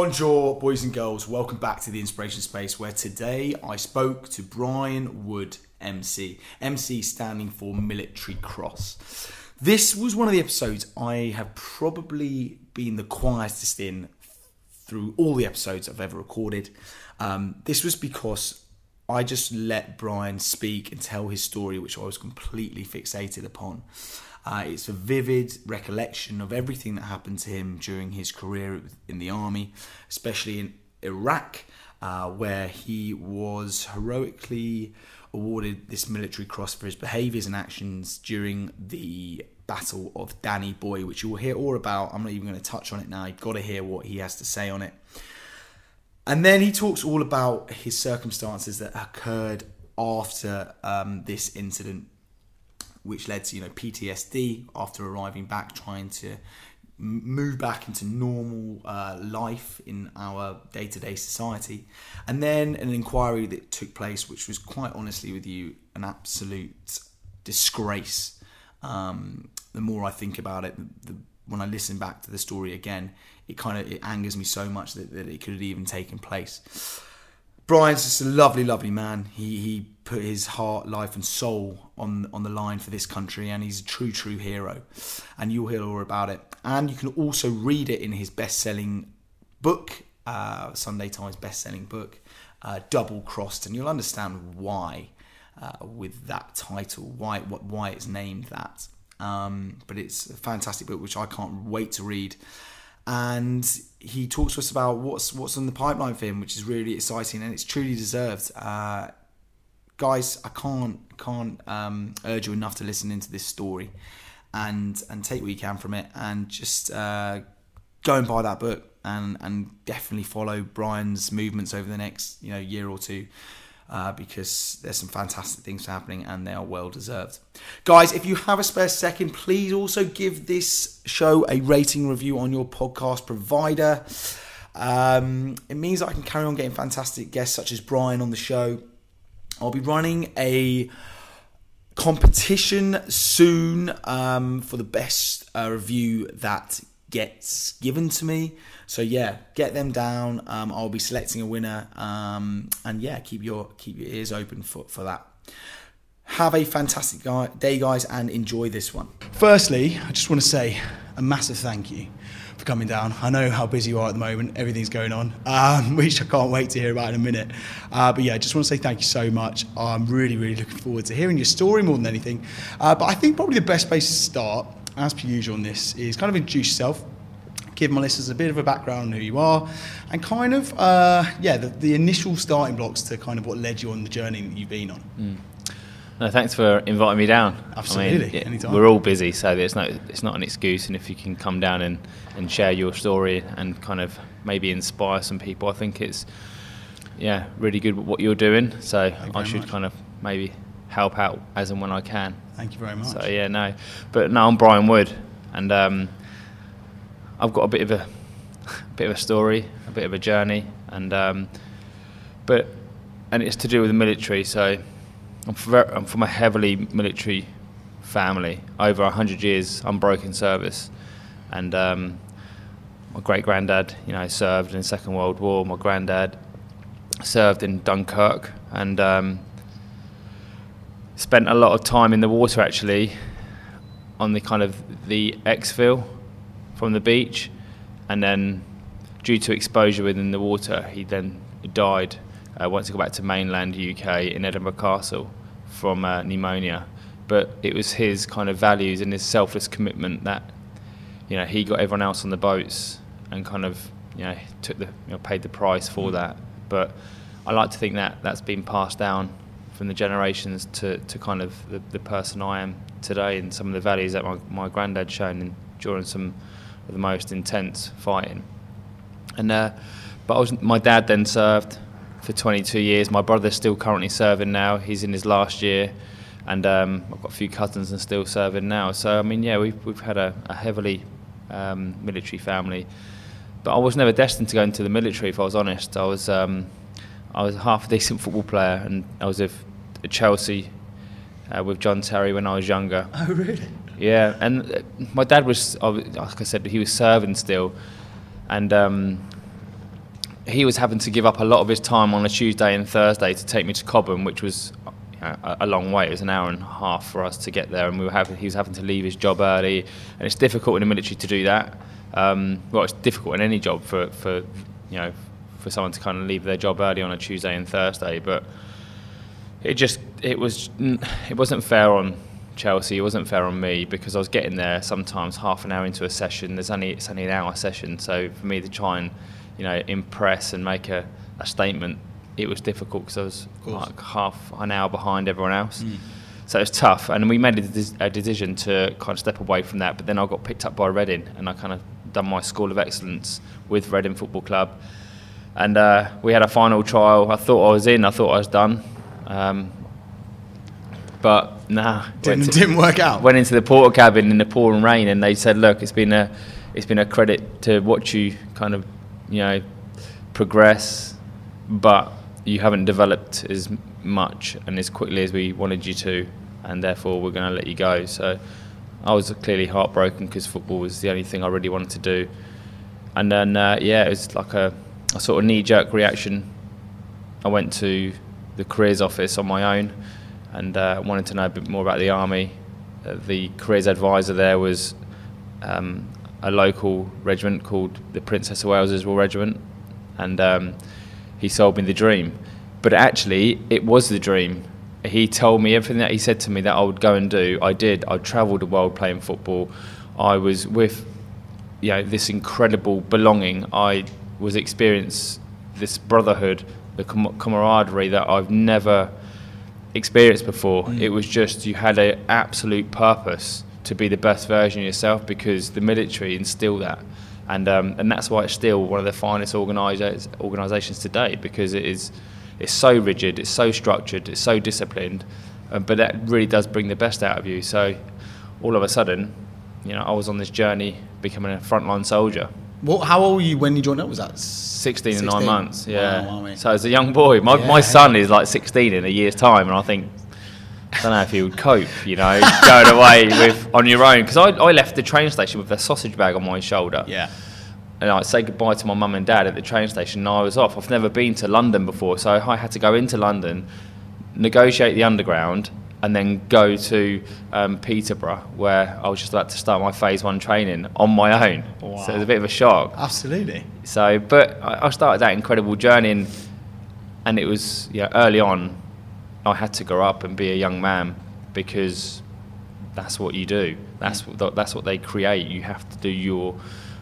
Bonjour, boys and girls. Welcome back to the Inspiration Space, where today I spoke to Brian Wood, MC. MC standing for Military Cross. This was one of the episodes I have probably been the quietest in through all the episodes I've ever recorded. This was because I just let Brian speak and tell his story, which I was completely fixated upon. It's a vivid recollection of everything that happened to him during his career in the army, especially in Iraq, where he was heroically awarded this military cross for his behaviours and actions during the Battle of Danny Boy, which you will hear all about. I'm not even going to touch on it now. You've got to hear what he has to say on it. And then he talks all about his circumstances that occurred after this incident, which led to, PTSD after arriving back, trying to move back into normal life in our day-to-day society. And then an inquiry that took place, which was, quite honestly with you, an absolute disgrace. The more I think about it, when I listen back to the story again, it angers me so much that it could have even taken place. Brian's just a lovely, lovely man. He put his heart, life and soul on the line for this country, and he's a true hero. And you'll hear all about it. And you can also read it in his best-selling book, Sunday Times best-selling book, Double Crossed, and you'll understand why with that title, why it's named that. But it's a fantastic book, which I can't wait to read. And he talks to us about what's on the pipeline for him, which is really exciting, and it's truly deserved. Guys, I can't urge you enough to listen into this story and take what you can from it, and just go and buy that book and definitely follow Brian's movements over the next year or two. Because there's some fantastic things happening and they are well deserved. Guys, if you have a spare second, please also give this show a rating review on your podcast provider. It means that I can carry on getting fantastic guests such as Brian on the show. I'll be running a competition soon for the best review that gets given to me. So yeah, get them down. I'll be selecting a winner, and yeah, keep your ears open for that. Have a fantastic day, guys, and enjoy this one. Firstly, I just want to say a massive thank you for coming down. I know how busy you are at the moment. Everything's going on, which I can't wait to hear about in a minute. But yeah, I just want to say thank you so much. I'm really looking forward to hearing your story more than anything. But I think probably the best place to start, as per usual on this, is kind of introduce yourself. Give my listeners a bit of a background on who you are, and kind of the initial starting blocks to kind of what led you on the journey that you've been on. No, thanks for inviting me down. Absolutely, anytime. We're all busy, so it's not an excuse, and if you can come down and share your story and kind of maybe inspire some people, I think it's really good what you're doing, so I should kind of maybe help out as and when I can. Thank you very much. So I'm Brian Wood, and I've got a bit of a story, a bit of a journey, and it's to do with the military. So I'm from a heavily military family, over 100 years unbroken service, and my great granddad, served in the Second World War. My granddad served in Dunkirk, and spent a lot of time in the water actually, on the kind of the exfil from the beach, and then due to exposure within the water, he then died once he got back to mainland UK in Edinburgh Castle from pneumonia. But it was his kind of values and his selfless commitment that he got everyone else on the boats and kind of took paid the price for that. But I like to think that that's been passed down from the generations to kind of the person I am today, and some of the values that my granddad shown during some of the most intense fighting. And my dad then served for 22 years. My brother's still currently serving now. He's in his last year, and I've got a few cousins and still serving now. So we've had a heavily military family. But I was never destined to go into the military, if I was honest. I was half a decent football player, and I was at Chelsea with John Terry when I was younger. Oh, really? Yeah, and my dad was, like I said, he was serving still, and he was having to give up a lot of his time on a Tuesday and Thursday to take me to Cobham, which was a long way. It was an hour and a half for us to get there, and he was having to leave his job early, and it's difficult in the military to do that. Well, it's difficult in any job for someone to kind of leave their job early on a Tuesday and Thursday, but it wasn't fair on Chelsea. It wasn't fair on me, because I was getting there sometimes half an hour into a session. It's only an hour session, so for me to try and impress and make a statement, it was difficult because I was like half an hour behind everyone else. So it was tough, and we made a decision to kind of step away from that. But then I got picked up by Reading, and I kind of done my School of Excellence with Reading Football Club, and we had a final trial. I thought I was in, I thought I was done, but nah, didn't work out. Went into the porter cabin in the pouring rain, and they said, "Look, it's been a credit to watch you kind of progress, but you haven't developed as much and as quickly as we wanted you to, and therefore we're going to let you go." So I was clearly heartbroken, because football was the only thing I really wanted to do. And then it was like a sort of knee-jerk reaction. I went to the careers office on my own and wanted to know a bit more about the army. The careers advisor there was a local regiment called the Princess of Wales's Royal Regiment, and he sold me the dream. But actually, it was the dream. He told me everything that he said to me that I would go and do. I did. I travelled the world playing football. I was with this incredible belonging. I was experiencing this brotherhood, the camaraderie that I've never experienced before. It was just, you had an absolute purpose to be the best version of yourself, because the military instilled that. And that's why it's still one of the finest organisations today, because it's so rigid, it's so structured, it's so disciplined, but that really does bring the best out of you. So all of a sudden, I was on this journey becoming a frontline soldier. How old were you when you joined up? Was that 16 and 9 months? Yeah. Wow, so as a young boy, my son is like 16 in a year's time, and I think, I don't know if he would cope, going away on your own. Because I left the train station with a sausage bag on my shoulder. Yeah. And I'd say goodbye to my mum and dad at the train station, and I was off. I've never been to London before, so I had to go into London, negotiate the underground, and then go to Peterborough, where I was just about to start my phase 1 training on my own. Wow. So it was a bit of a shock. Absolutely. So, but I started that incredible journey, and it was early on, I had to grow up and be a young man, because that's what you do. That's what they create. You have to do your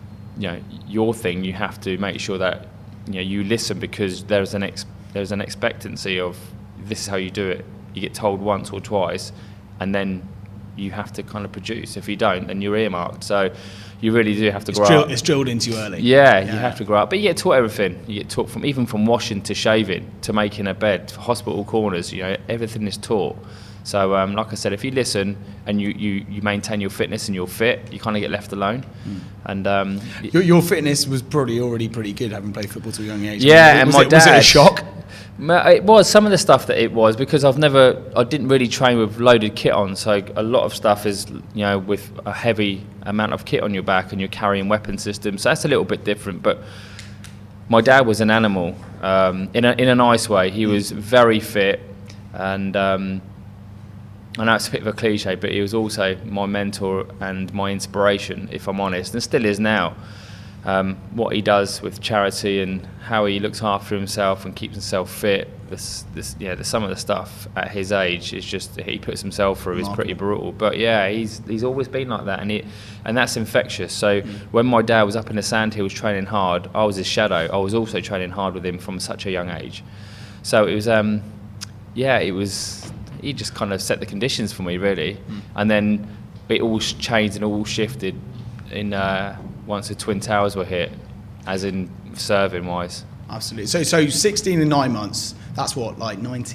thing. You have to make sure that you listen, because there's an expectancy of, this is how you do it. You get told once or twice, and then you have to kind of produce. If you don't, then you're earmarked. So you really do have to grow up. It's drilled into you early. Yeah, you have to grow up. But you get taught everything. You get taught from washing to shaving to making a bed, hospital corners. Everything is taught. So like I said, if you listen and you maintain your fitness and you're fit, you kind of get left alone. And your fitness was probably already pretty good, having played football to a young age. Yeah, and my dad. Was it a shock? It was some of the stuff that it was, because I didn't really train with loaded kit on, so a lot of stuff is with a heavy amount of kit on your back, and you're carrying weapon systems, so that's a little bit different. But my dad was an animal, in a nice way. He was very fit, and I know it's a bit of a cliche, but he was also my mentor and my inspiration, if I'm honest, and still is now. What he does with charity and how he looks after himself and keeps himself fit, some of the stuff at his age is just, he puts himself through, is pretty brutal. But yeah, he's always been like that, and that's infectious. So when my dad was up in the sandhills training hard, I was his shadow. I was also training hard with him from such a young age. So it was, he just kind of set the conditions for me, really. And then it all changed and all shifted in once the Twin Towers were hit, as in serving wise. Absolutely. So 16 and 9 months, that's what, like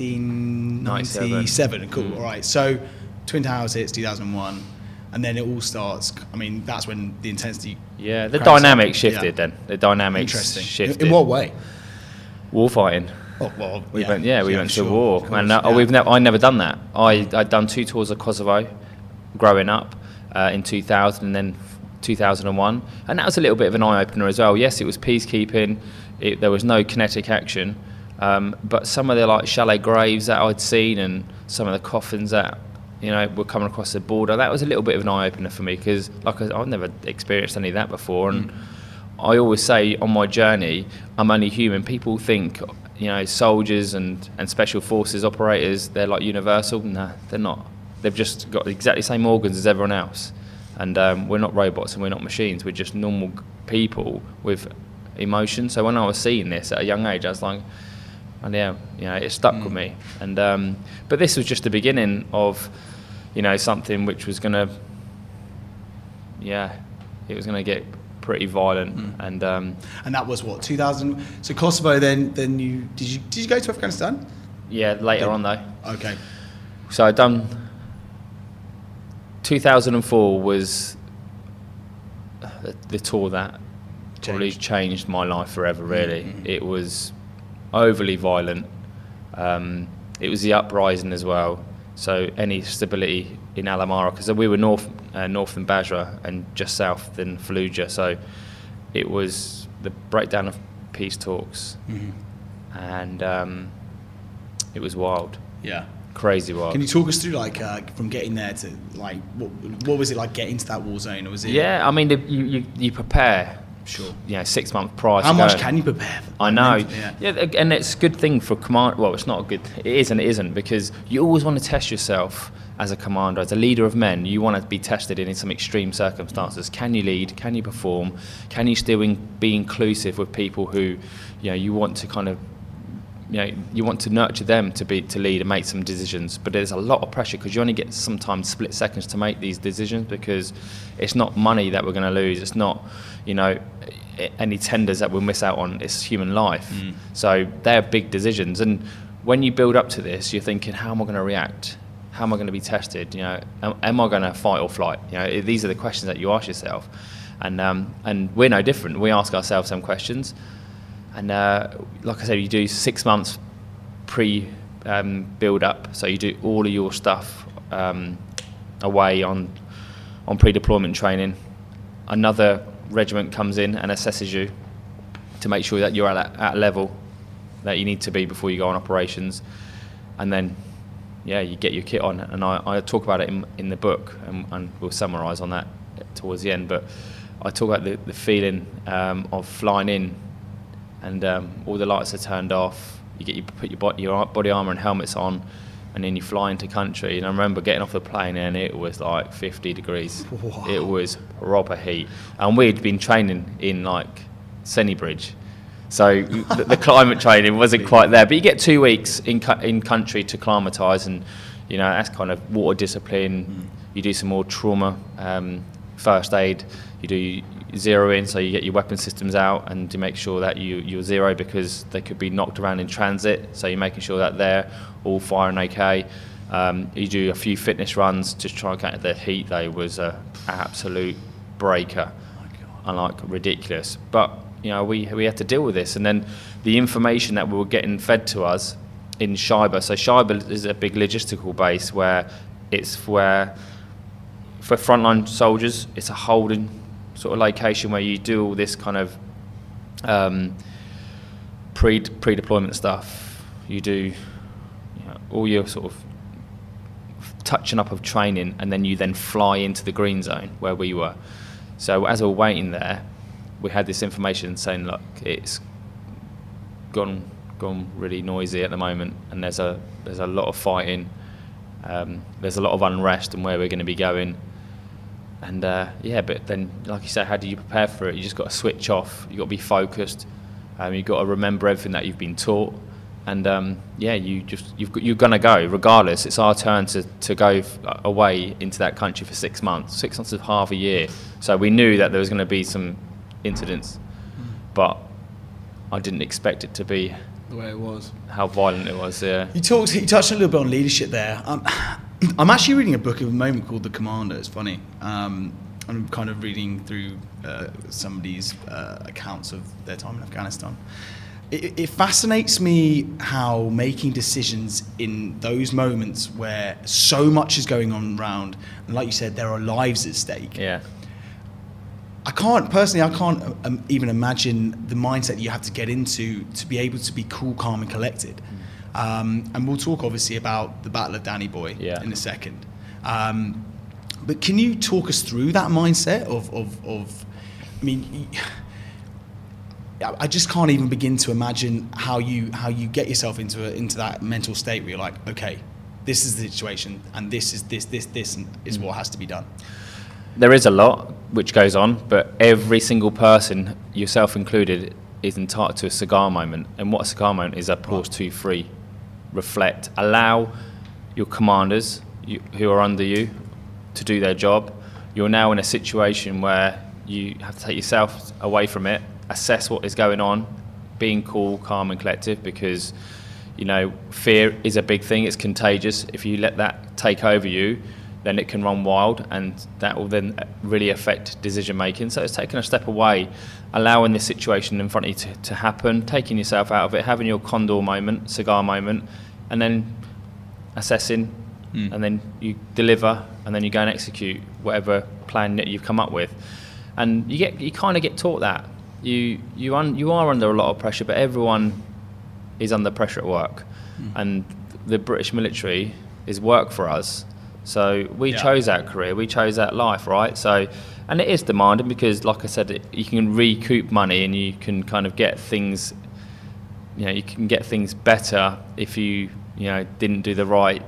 1997. Cool. All right. So Twin Towers hits 2001, and then it all starts. I mean, that's when the intensity. Yeah, the dynamic shifted then. The dynamics shifted. In what way? War fighting. Oh, well, we went to war. And I never done that. I'd done 2 tours of Kosovo growing up in 2000, and then 2001, and that was a little bit of an eye-opener as well. Yes, it was peacekeeping, there was no kinetic action. But some of the like shallow graves that I'd seen and some of the coffins that were coming across the border, that was a little bit of an eye opener for me, because I've never experienced any of that before. And I always say on my journey, I'm only human. People think soldiers and special forces operators, they're like universal. No, they're not. They've just got exactly the same organs as everyone else, and we're not robots and we're not machines. We're just normal people with emotion. So when I was seeing this at a young age, I was like, and it stuck with me. And but this was just the beginning of something which was gonna it was gonna get pretty violent. And that was what, 2000? So Kosovo. Then you did you go to Afghanistan? Yeah, later on though. Okay. So I'd done 2004 was the tour that probably changed my life forever. Really, it was overly violent. It was the uprising as well. So any stability in Al Amara, because we were north in Basra and just south in Fallujah. So it was the breakdown of peace talks, and it was wild. Yeah. Crazy wild. Can you talk us through from getting there to what was it like getting to that war zone? Or was it? Yeah, I mean you prepare. Sure. 6 months prior. How much can you prepare? I know. Yeah, and it's a good thing for command. Well, it's not a good. It is and it isn't, because you always want to test yourself as a commander, as a leader of men. You want to be tested in some extreme circumstances. Can you lead? Can you perform? Can you still be inclusive with people who, you want to kind of, you want to nurture them to lead and make some decisions. But there's a lot of pressure, because you only get sometimes split seconds to make these decisions, because it's not money that we're going to lose. It's not, any tenders that we'll miss out on. It's human life. So they're big decisions. And when you build up to this, you're thinking, how am I going to react? How am I going to be tested? Am I going to fight or flight? These are the questions that you ask yourself. And we're no different. We ask ourselves some questions. And like I said, you do 6 months build up. So you do all of your stuff away on pre-deployment training. Another regiment comes in and assesses you to make sure that you're at a level that you need to be before you go on operations. And then, you get your kit on. And I talk about it in the book, and we'll summarise on that towards the end. But I talk about the feeling of flying in, and all the lights are turned off. You put your body armour and helmets on, and then you fly into country. And I remember getting off the plane, and it was like 50 degrees. Wow. It was proper heat, and we'd been training in Sennybridge, so the climate training wasn't quite there. But you get 2 weeks in country to acclimatise, and that's kind of water discipline. You do some more trauma, first aid. You do zero in, so you get your weapon systems out and to make sure that you're zero, because they could be knocked around in transit, so you're making sure that they're all firing okay. You do a few fitness runs to try and get the heat. They was an absolute breaker, ridiculous. But we had to deal with this, and then the information that we were getting fed to us in Shaiba. So Shaiba is a big logistical base where for frontline soldiers, it's a holding sort of location where you do all this kind of pre-deployment stuff. You do all your sort of touching up of training, and then you then fly into the green zone where we were. So as we were waiting there, we had this information saying, look, it's gone really noisy at the moment, and there's a lot of fighting, there's a lot of unrest and where we're going to be going. And but then, like you said, how do you prepare for it? You just got to switch off. You got to be focused. You've got to remember everything that you've been taught. And you're gonna go regardless. It's our turn to go away into that country for 6 months. 6 months is half a year. So we knew that there was going to be some incidents, but I didn't expect it to be the way it was. How violent it was. Yeah. You touched a little bit on leadership there. I'm actually reading a book at the moment called The Commander. It's funny. I'm kind of reading through somebody's accounts of their time in Afghanistan. It fascinates me how making decisions in those moments where so much is going on around, and like you said, there are lives at stake. Yeah. I can't even imagine the mindset that you have to get into to be able to be cool, calm, and collected. And we'll talk obviously about the Battle of Danny Boy in a second. But can you talk us through that mindset of I mean, I just can't even begin to imagine how you get yourself into that mental state where you're like, okay, this is the situation, and this is what has to be done. There is a lot which goes on, but every single person, yourself included, is entitled to a cigar moment. And what a cigar moment is: a pause, 2, 3, reflect, allow your commanders who are under you to do their job. You're now in a situation where you have to take yourself away from it, assess what is going on, being cool, calm and collective, because fear is a big thing. It's contagious. If you let that take over you, then it can run wild, and that will then really affect decision making. So it's taking a step away, allowing the situation in front of you to happen, taking yourself out of it, having your condor moment, cigar moment, and then assessing, and then you deliver, and then you go and execute whatever plan that you've come up with. And you kind of get taught that. You are under a lot of pressure, but everyone is under pressure at work. And the British military is work for us. So we chose that career, we chose that life, right? So, and it is demanding because, like I said, you can recoup money and you can kind of get things, you can get things better if you didn't do the right,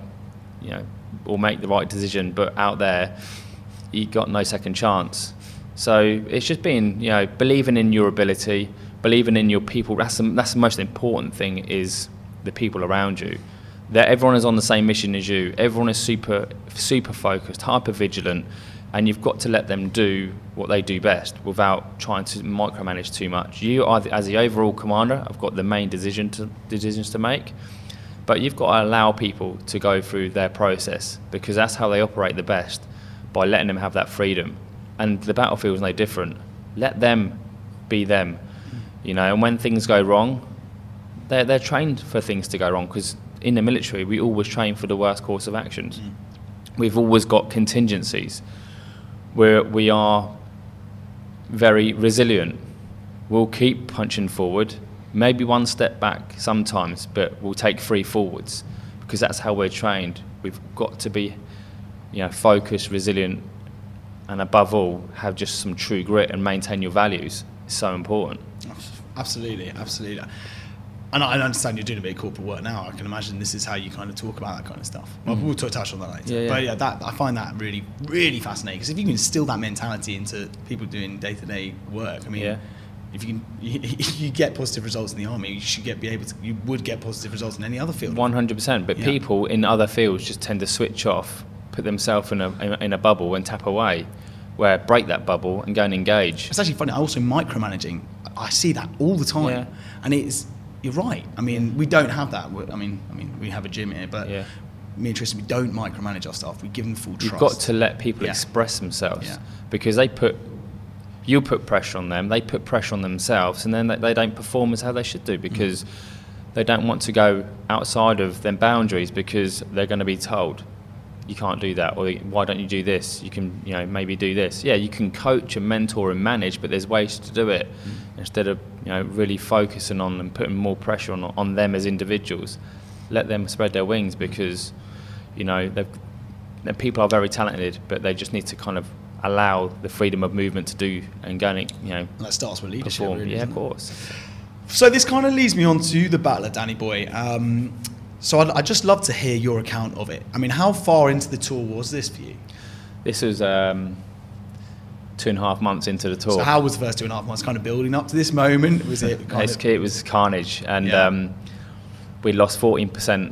or make the right decision. But out there, you got no second chance. So it's just being, believing in your ability, believing in your people. That's the most important thing, is the people around you. That everyone is on the same mission as you. Everyone is super focused, hyper vigilant, and you've got to let them do what they do best without trying to micromanage too much. You are, as the overall commander, have got the main decisions to make, but you've got to allow people to go through their process, because that's how they operate the best, by letting them have that freedom. And the battlefield is no different. Let them be them, And when things go wrong, they're trained for things to go wrong, because in the military, we always train for the worst course of actions. We've always got contingencies where we are very resilient. We'll keep punching forward, maybe one step back sometimes, but we'll take 3 forwards, because that's how we're trained. We've got to be, focused, resilient, and above all, have just some true grit and maintain your values. It's so important. Absolutely. And I understand you're doing a bit of corporate work now. I can imagine this is how you kind of talk about that kind of stuff. Well, we'll touch on that later. Yeah. But I find that really, really fascinating, because if you can instill that mentality into people doing day-to-day work, I mean, if you get positive results in the army, you would get positive results in any other field. 100%. But people in other fields just tend to switch off, put themselves in a bubble and tap away, where break that bubble and go and engage. It's actually funny. Also, micromanaging, I see that all the time, and you're right. I mean, we don't have that. I mean, we have a gym here, but me and Tristan, we don't micromanage our staff. We give them full trust. You've got to let people express themselves, because you put pressure on them, they put pressure on themselves, and then they don't perform as how they should do, because they don't want to go outside of their boundaries, because they're going to be told, you can't do that, or why don't you do this? You can, maybe do this. Yeah, you can coach and mentor and manage, but there's ways to do it. Instead of, really focusing on them, putting more pressure on them as individuals. Let them spread their wings, because, people are very talented, but they just need to kind of allow the freedom of movement to do and go and, And that starts with leadership, perform. really, of course. So this kind of leads me on to the Battle of Danny Boy. So I'd just love to hear your account of it. I mean, how far into the tour was this for you? This was 2.5 months into the tour. So how was the first 2.5 months kind of building up to this moment? Was it It was carnage, and we lost 14%.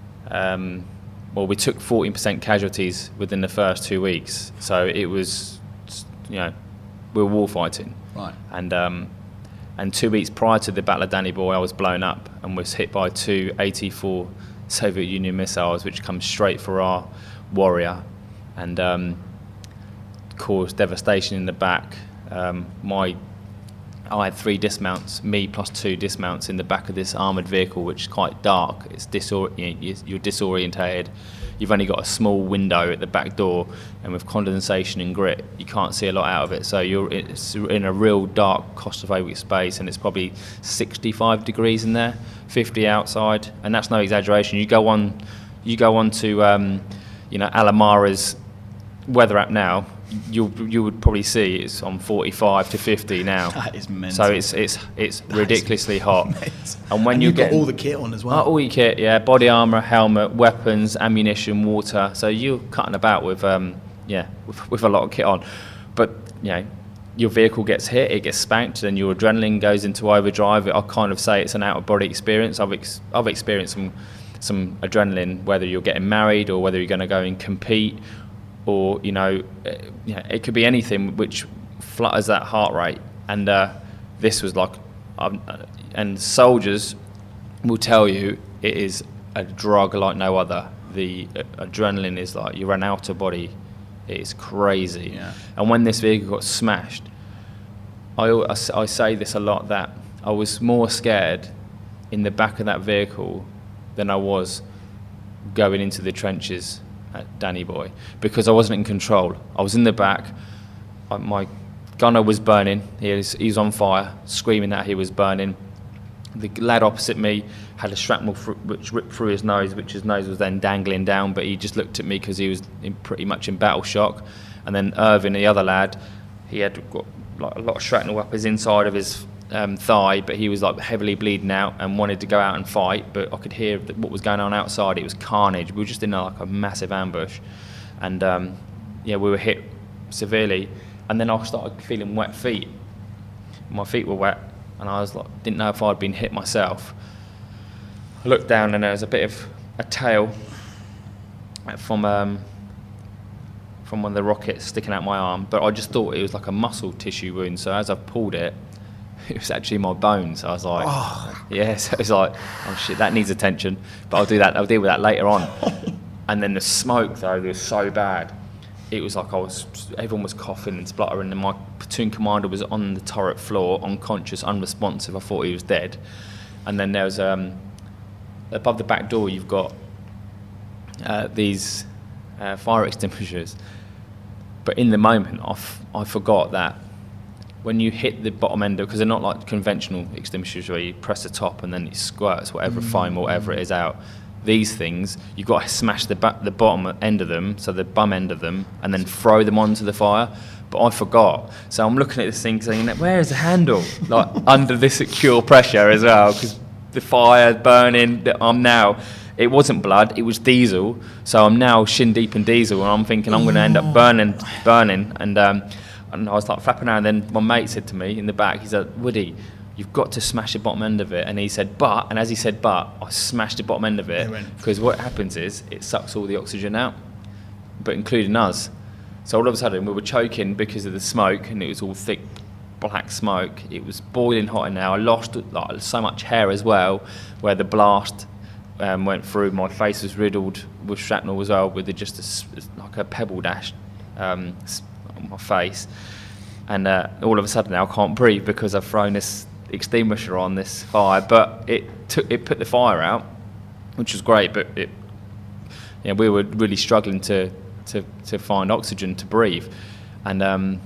We took 14% casualties within the first 2 weeks. So it was, we were war fighting. Right. And 2 weeks prior to the Battle of Danny Boy, I was blown up and was hit by 2 AT-4 Soviet Union missiles, which come straight for our Warrior, and caused devastation in the back. My I had 3 dismounts, me plus 2 dismounts in the back of this armoured vehicle, which is quite dark. It's you're disorientated. You've only got a small window at the back door, and with condensation and grit, you can't see a lot out of it. So it's in a real dark, claustrophobic space, and it's probably 65 degrees in there, 50 outside, and that's no exaggeration. You go on to Alamara's weather app now. You would probably see it's on 45 to 50 now. That is mental. So it's ridiculously hot. Amazing. And when you've got all the kit on as well. All your kit, yeah, body armour, helmet, weapons, ammunition, water. So you're cutting about with with a lot of kit on. But your vehicle gets hit, it gets spanked, and your adrenaline goes into overdrive. I kind of say it's an out of body experience. I've experienced some adrenaline, whether you're getting married or whether you're going to go and compete. Or it could be anything which flutters that heart rate, and this was like, and soldiers will tell you it is a drug like no other. The adrenaline is like you're an outer body. It is crazy. Yeah. And when this vehicle got smashed, I say this a lot, that I was more scared in the back of that vehicle than I was going into the trenches at Danny Boy, because I wasn't in control. I was in the back. My gunner was burning. He was on fire, screaming that he was burning. The lad opposite me had a shrapnel which ripped through his nose, which his nose was then dangling down, but he just looked at me because he was pretty much in battle shock. And then Irvin, the other lad, he had got like a lot of shrapnel up his inside of his thigh, but he was like heavily bleeding out and wanted to go out and fight, but I could hear what was going on outside. It was carnage. We were just in like a massive ambush, and we were hit severely. And then I started feeling wet feet. My feet were wet, and I was like, didn't know if I'd been hit myself. I looked down, and there was a bit of a tail from one of the rockets sticking out my arm, but I just thought it was like a muscle tissue wound. So as I pulled it, it was actually my bones. I was like, so it was like, oh shit, that needs attention. But I'll deal with that later on. And then the smoke, though, was so bad. It was like everyone was coughing and spluttering, and my platoon commander was on the turret floor, unconscious, unresponsive. I thought he was dead. And then there was, above the back door, you've got these fire extinguishers. But in the moment, I forgot that when you hit the bottom end, because they're not like conventional extinguishers where you press the top and then it squirts whatever foam or whatever it is out. These things, you've got to smash the bottom end of them, so the bum end of them, and then throw them onto the fire. But I forgot. So I'm looking at this thing saying, where is the handle? Like under this secure pressure as well, because the fire burning, it wasn't blood, it was diesel. So I'm now shin deep in diesel, and I'm thinking I'm going to end up burning. And I was like flapping around, and then my mate said to me in the back, he said, Woody, you've got to smash the bottom end of it. And he said, and as he said, I smashed the bottom end of it, because what happens is it sucks all the oxygen out, but including us. So all of a sudden we were choking because of the smoke, and it was all thick black smoke. It was boiling hot in there. I lost like so much hair as well, where the blast went through. My face was riddled with shrapnel as well, with just like a pebble dash on my face. And all of a sudden now I can't breathe because I've thrown this extinguisher on this fire. But it put the fire out, which was great. But we were really struggling to find oxygen to breathe, and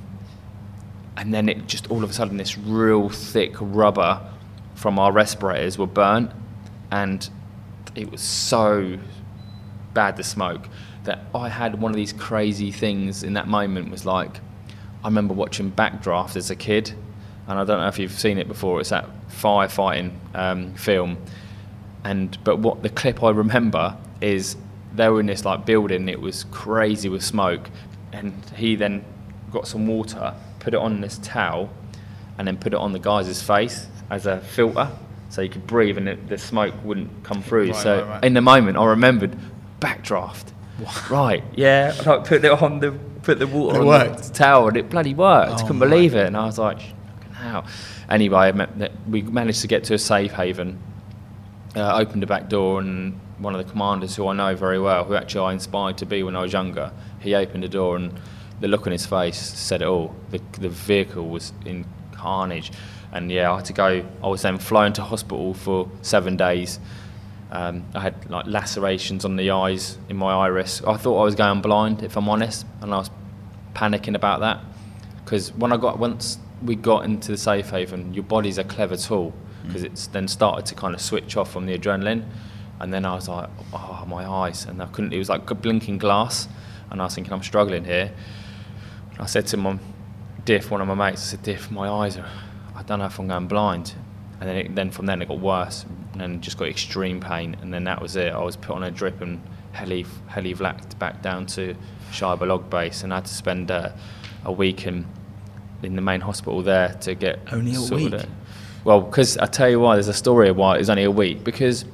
then it just all of a sudden this real thick rubber from our respirators were burnt, and it was so bad, the smoke, that I had one of these crazy things in that moment. Was like, I remember watching Backdraft as a kid, and I don't know if you've seen it before. It's that firefighting film, but what the clip I remember is they were in this like building. It was crazy with smoke, and he then got some water, put it on this towel, and then put it on the guy's face as a filter, so he could breathe and the smoke wouldn't come through. Right. In the moment, I remembered Backdraft. What? Right, yeah. I put the water on the towel, and it bloody worked. Couldn't believe it, and I was like, how? Anyway, we managed to get to a safe haven. Opened the back door, and one of the commanders who I know very well, who actually I inspired to be when I was younger, he opened the door, and the look on his face said it all. The vehicle was in carnage, And yeah, I had to go. I was then flown to hospital for 7 days. I had like lacerations on the eyes, in my iris. I thought I was going blind, if I'm honest, and I was panicking about that, because once we got into the safe haven, your body's a clever tool, because it's then started to kind of switch off from the adrenaline, and then I was like, oh, my eyes, and I couldn't. It was like blinking glass, and I was thinking, I'm struggling here. I said to Diff, one of my mates, I said, Diff, my eyes are, I don't know if I'm going blind. And then from then it got worse, and then just got extreme pain, and then that was it. I was put on a drip and heli-vlacked back down to Shiba Log Base, and I had to spend a week in the main hospital there to get only a week. Well, because I tell you why, there's a story of why it was only a week. Because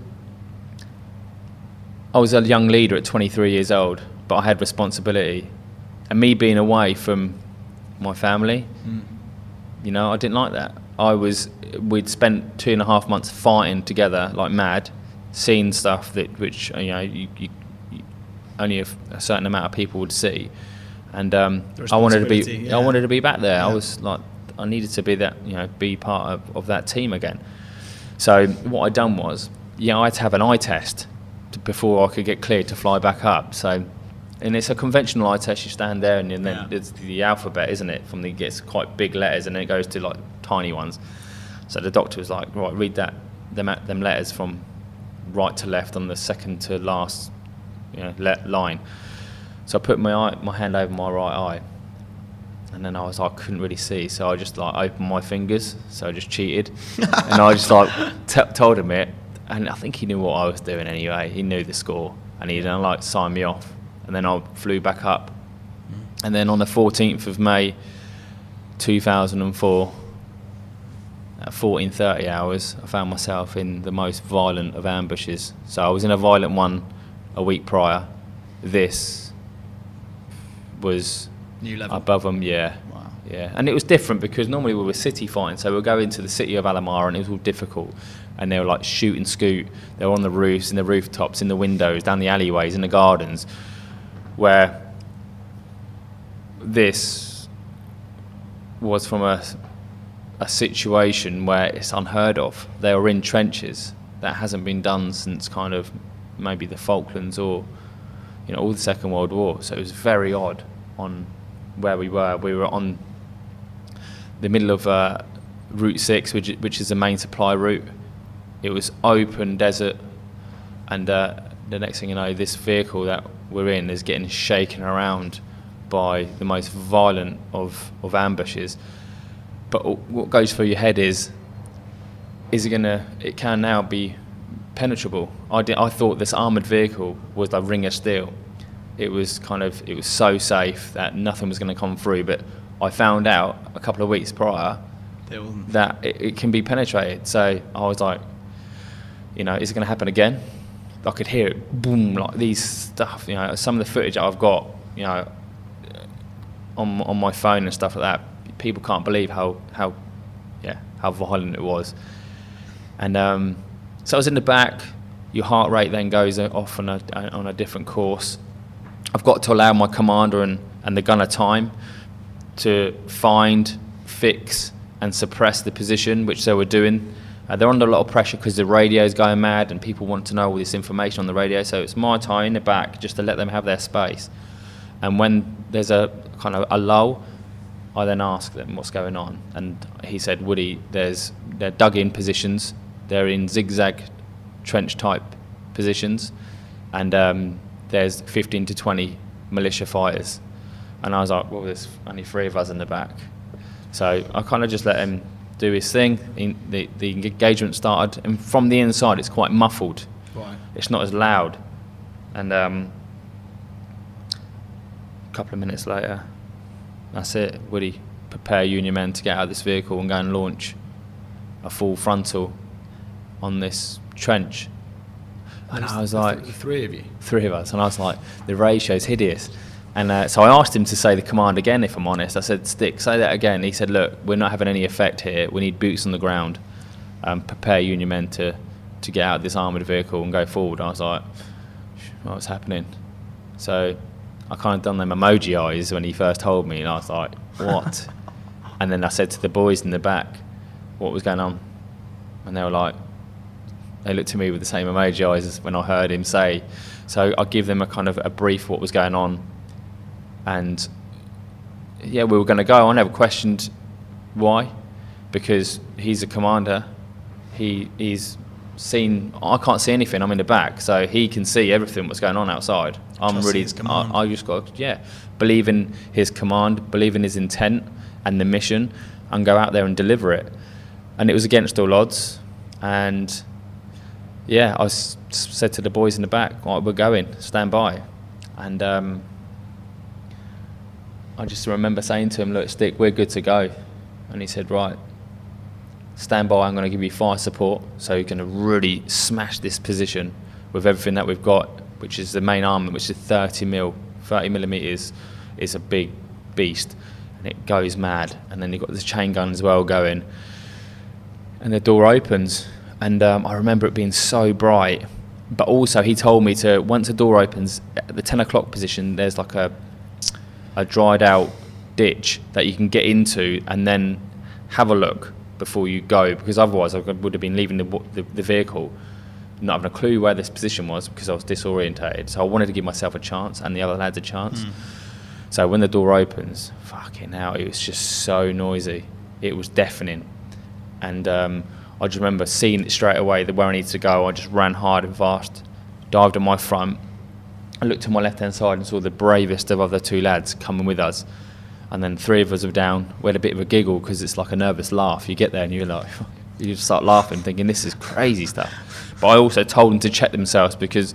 I was a young leader at 23 years old, but I had responsibility, and me being away from my family, you know, I didn't like that. We'd spent 2.5 months fighting together like mad, seeing stuff which you know you only a certain amount of people would see, and I wanted to be back there. Yeah. I was like, I needed to be that, you know, be part of that team again. So what I'd done was, I had to have an eye test before I could get cleared to fly back up. So. And it's a conventional eye test. You stand there, and then it's the alphabet, isn't it? It gets quite big letters, and then it goes to like tiny ones. So the doctor was like, right, read them letters from right to left on the second to last, line. So I put my hand over my right eye, and then I couldn't really see, so I just like opened my fingers. So I just cheated, and I just like told him it, and I think he knew what I was doing anyway. He knew the score, and he then like signed me off. And then I flew back up. And then on the 14th of May 2004, at 14:30 hours, I found myself in the most violent of ambushes. So I was in a violent one a week prior. This was new level. Above them, yeah. Wow. Yeah. And it was different because normally we were city fighting, so we'll go into the city of Alamara, and it was all difficult. And they were like shoot and scoot. They were on the roofs, in the rooftops, in the windows, down the alleyways, in the gardens. Where this was from a situation where it's unheard of. They were in trenches. That hasn't been done since kind of maybe the Falklands or, all the Second World War. So it was very odd on where we were. We were on the middle of Route 6, which is the main supply route. It was open desert, and the next thing you know, this vehicle that we're in is getting shaken around by the most violent of ambushes. But what goes through your head is it can now be penetrable. I thought this armoured vehicle was like ring of steel. It was so safe that nothing was going to come through, but I found out a couple of weeks prior that it can be penetrated. So I was like, is it going to happen again? I could hear it, boom, like these stuff. Some of the footage I've got, on my phone and stuff like that. People can't believe how violent it was. And so I was in the back. Your heart rate then goes off on a different course. I've got to allow my commander and the gunner time to find, fix, and suppress the position, which they were doing. They're under a lot of pressure because the radio's going mad and people want to know all this information on the radio. So it's my time in the back just to let them have their space. And when there's a kind of a lull, I then ask them what's going on. And he said, Woody, they're dug in positions. They're in zigzag trench type positions. And there's 15 to 20 militia fighters. And I was like, well, there's only 3 of us in the back. So I kind of just let him do his thing. The engagement started, and from the inside it's quite muffled. Right. It's not as loud. And a couple of minutes later, that's it. Woody, prepare Union men to get out of this vehicle and go and launch a full frontal on this trench. And I was like, the 3 of you? 3 of us. And I was like, the ratio's hideous. And so I asked him to say the command again, if I'm honest. I said, Stick, say that again. He said, look, we're not having any effect here. We need boots on the ground. Prepare Union men to get out of this armoured vehicle and go forward. I was like, what's happening? So I kind of done them emoji eyes when he first told me, and I was like, what? And then I said to the boys in the back, what was going on. And they were like, they looked at me with the same emoji eyes as when I heard him say. So I give them a kind of a brief what was going on. And yeah, we were going to go. I never questioned why, because he's a commander. He's seen, I can't see anything, I'm in the back, so he can see everything what's going on outside. I'm Trust really, his command. I just got, believe in his command, believe in his intent and the mission, and go out there and deliver it. And it was against all odds. And yeah, I said to the boys in the back, right, we're going, stand by. And I just remember saying to him, look, Stick, we're good to go. And he said, right, stand by, I'm going to give you fire support, so you're going to really smash this position with everything that we've got, which is the main armament, which is 30 millimeters, is a big beast, and it goes mad. And then you've got the chain gun as well going, and the door opens, and I remember it being so bright. But also he told me to, once the door opens, at the 10 o'clock position, there's like a dried out ditch that you can get into and then have a look before you go, because otherwise I would have been leaving the vehicle not having a clue where this position was, because I was disorientated. So I wanted to give myself a chance and the other lads a chance. So when the door opens, fucking hell, it was just so noisy. It was deafening. And I just remember seeing it straight away, where I needed to go. I just ran hard and fast, dived on my front. I looked to my left-hand side and saw the bravest of other two lads coming with us. And then three of us were down. We had a bit of a giggle, because it's like a nervous laugh. You get there and you're like, you just start laughing, thinking this is crazy stuff. But I also told them to check themselves, because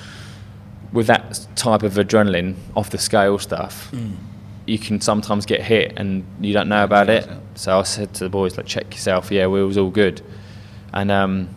with that type of adrenaline, off the scale stuff, you can sometimes get hit and you don't know about it. So I said to the boys, like, check yourself. Yeah, we was all good. And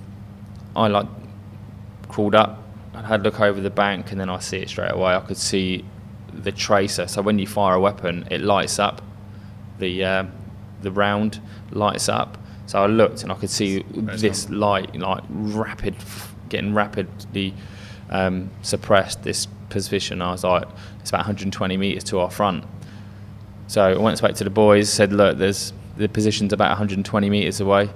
I like crawled up, I had a look over the bank, and then I see it straight away. I could see the tracer. So when you fire a weapon, it lights up. The round lights up. So I looked and I could see this light, like getting rapidly suppressed this position. I was like, it's about 120 metres to our front. So I went back to the boys, said, look, the position's about 120 metres away.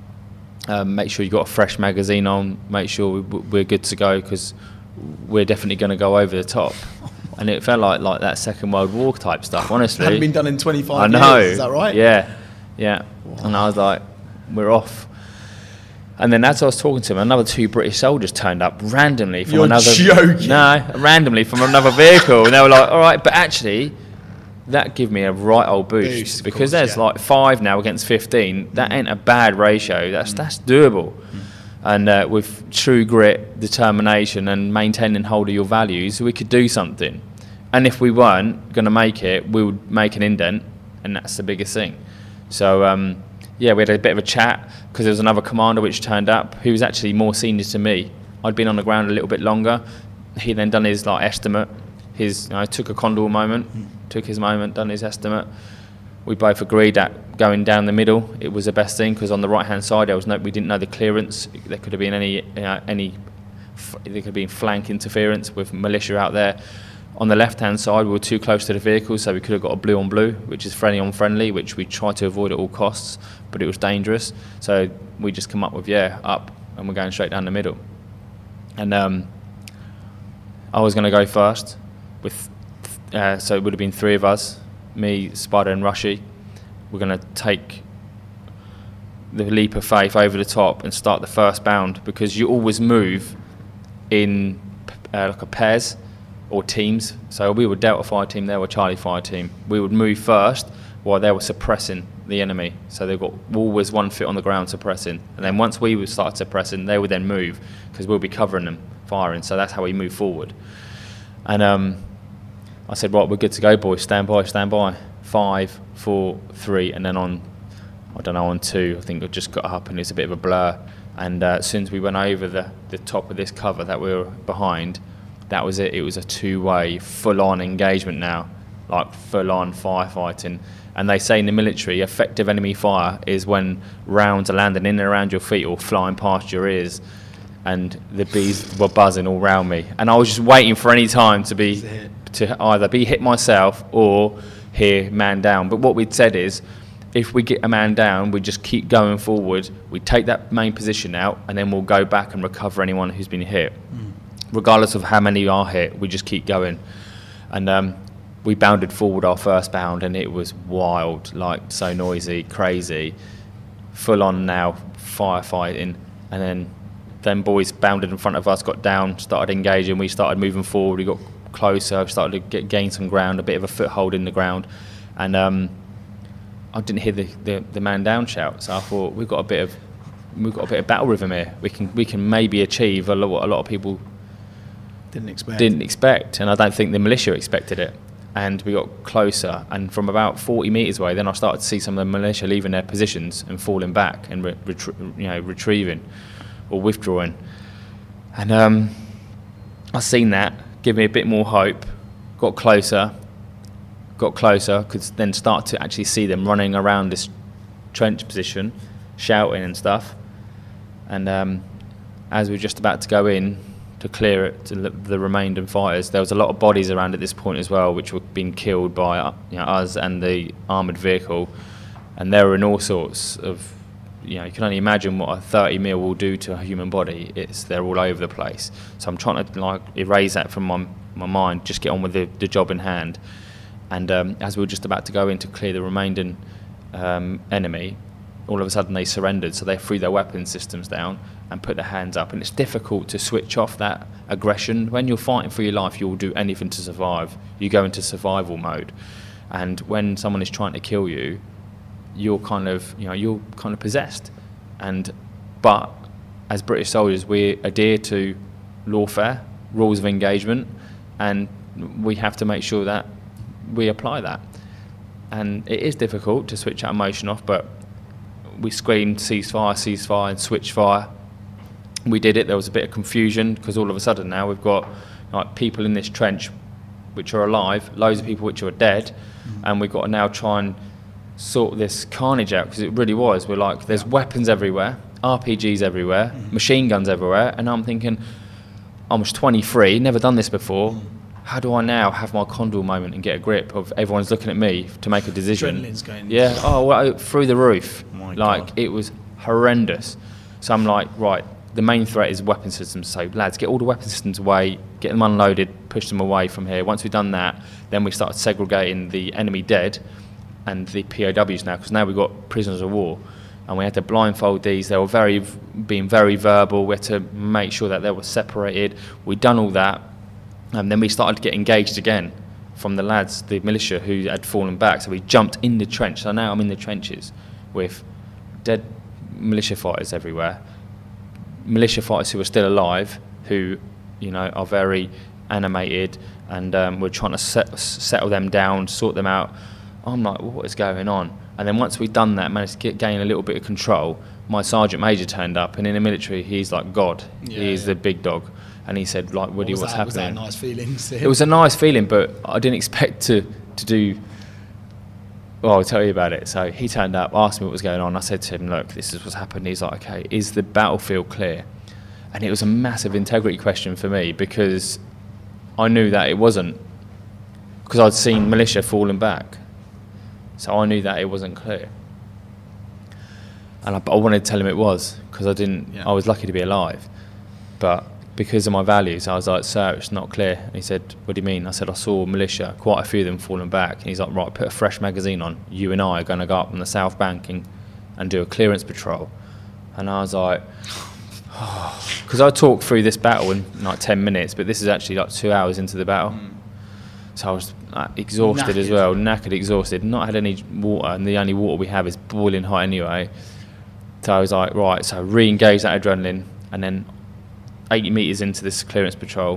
Make sure you've got a fresh magazine on. Make sure we're good to go, because we're definitely going to go over the top. And it felt like that Second World War type stuff, honestly. Hadn't been done in 25 I know. years, is that right? Yeah. Wow. And I was like, we're off. And then as I was talking to him, another two British soldiers turned up randomly from randomly from another vehicle. And they were like, all right, but actually, that gave me a right old boost, because there's like 5 now against 15. That ain't a bad ratio. That's doable. And with true grit, determination, and maintaining hold of your values, we could do something. And if we weren't going to make it, we would make an indent, and that's the biggest thing. So we had a bit of a chat, because there was another commander which turned up, who was actually more senior to me. I'd been on the ground a little bit longer. He then done his estimate. Took a condor moment, took his moment, done his estimate. We both agreed that going down the middle, it was the best thing, because on the right-hand side we didn't know the clearance. There could have been there could have been flank interference with militia out there. On the left-hand side, we were too close to the vehicle, so we could have got a blue-on-blue, which is friendly-on-friendly, which we tried to avoid at all costs, but it was dangerous. So we just come up with, up, and we're going straight down the middle. And I was going to go first, so it would have been 3 of us, me, Spider and Rushy. We're going to take the leap of faith over the top and start the first bound, because you always move in like a pairs or teams. So we were Delta Fire Team, they were Charlie Fire Team. We would move first while they were suppressing the enemy. So they've got always 1 foot on the ground suppressing. And then once we would start suppressing, they would then move, because we'll be covering them, firing. So that's how we move forward. And I said, right, we're good to go, boys. Stand by, stand by. 5, 4, 3, and then on 2, I think I just got up and it was a bit of a blur. And as soon as we went over the top of this cover that we were behind, that was it. It was a 2-way, full-on engagement now, like full-on firefighting. And they say in the military, effective enemy fire is when rounds are landing in and around your feet or flying past your ears. And the bees were buzzing all around me. And I was just waiting for any time to either be hit myself or hear man down. But what we'd said is, if we get a man down, we just keep going forward. We take that main position out, and then we'll go back and recover anyone who's been hit. Regardless of how many are hit, we just keep going. And we bounded forward our first bound, and it was wild, like so noisy, crazy, full on now firefighting. And then boys bounded in front of us, got down, started engaging. We started moving forward. We got closer, started to gain some ground, a bit of a foothold in the ground, and I didn't hear the man down shout. So I thought we've got a bit of battle rhythm here. We can maybe achieve what a lot of people didn't expect, and I don't think the militia expected it. And we got closer, and from about 40 metres away, then I started to see some of the militia leaving their positions and falling back and retrieving or withdrawing. And I seen that, give me a bit more hope. Got closer, could then start to actually see them running around this trench position, shouting and stuff. And as we were just about to go in to clear it to the remaining fighters, there was a lot of bodies around at this point as well, which were being killed by us and the armoured vehicle. And they were in all sorts of, you can only imagine what a 30 mil will do to a human body. They're all over the place. So I'm trying to erase that from my mind, just get on with the job in hand. And as we were just about to go in to clear the remaining enemy, all of a sudden they surrendered. So they threw their weapon systems down and put their hands up. And it's difficult to switch off that aggression. When you're fighting for your life, you'll do anything to survive. You go into survival mode. And when someone is trying to kill you, you're kind of possessed. But as British soldiers, we adhere to lawfare, rules of engagement, and we have to make sure that we apply that. And it is difficult to switch that emotion off, but we screamed ceasefire, and switch fire. We did it. There was a bit of confusion because all of a sudden now we've got people in this trench which are alive, loads of people which are dead, and we've got to now try and sort this carnage out, because it really was. We're like, there's weapons everywhere, RPGs everywhere, machine guns everywhere, and I'm thinking, I was 23, never done this before. How do I now have my Condor moment and get a grip of everyone's looking at me to make a decision? Adrenaline's going. Yeah, through the roof. My God. It was horrendous. So I'm like, right, the main threat is weapon systems. So lads, get all the weapon systems away, get them unloaded, push them away from here. Once we've done that, then we started segregating the enemy dead and the POWs now, because now we've got prisoners of war. And we had to blindfold these. They were being very verbal. We had to make sure that they were separated. We'd done all that. And then we started to get engaged again from the lads, the militia who had fallen back. So we jumped in the trench. So now I'm in the trenches with dead militia fighters everywhere. Militia fighters who are still alive, who are very animated, and we're trying to settle them down, sort them out. I'm like, what is going on? And then once we'd done that, managed to gain a little bit of control, my sergeant major turned up, and in the military, he's like God. He's the big dog. And he said, like, Woody, what's happening? Was that a nice feeling? It was a nice feeling, but I didn't expect to do... Well, I'll tell you about it. So he turned up, asked me what was going on. I said to him, look, this is what's happened. He's like, okay, is the battlefield clear? And it was a massive integrity question for me, because I knew that it wasn't, because I'd seen militia falling back. So I knew that it wasn't clear. And I wanted to tell him it was, because I was lucky to be alive. But because of my values, I was like, sir, it's not clear. And he said, what do you mean? I said, I saw militia, quite a few of them falling back. And he's like, right, put a fresh magazine on. You and I are going to go up on the South Bank and do a clearance patrol. And I was like, because I talked through this battle in like 10 minutes, but this is actually like 2 hours into the battle. So I was exhausted as well, knackered, exhausted, not had any water, and the only water we have is boiling hot anyway. So I was like, right, so re-engage that adrenaline, and then 80 metres into this clearance patrol,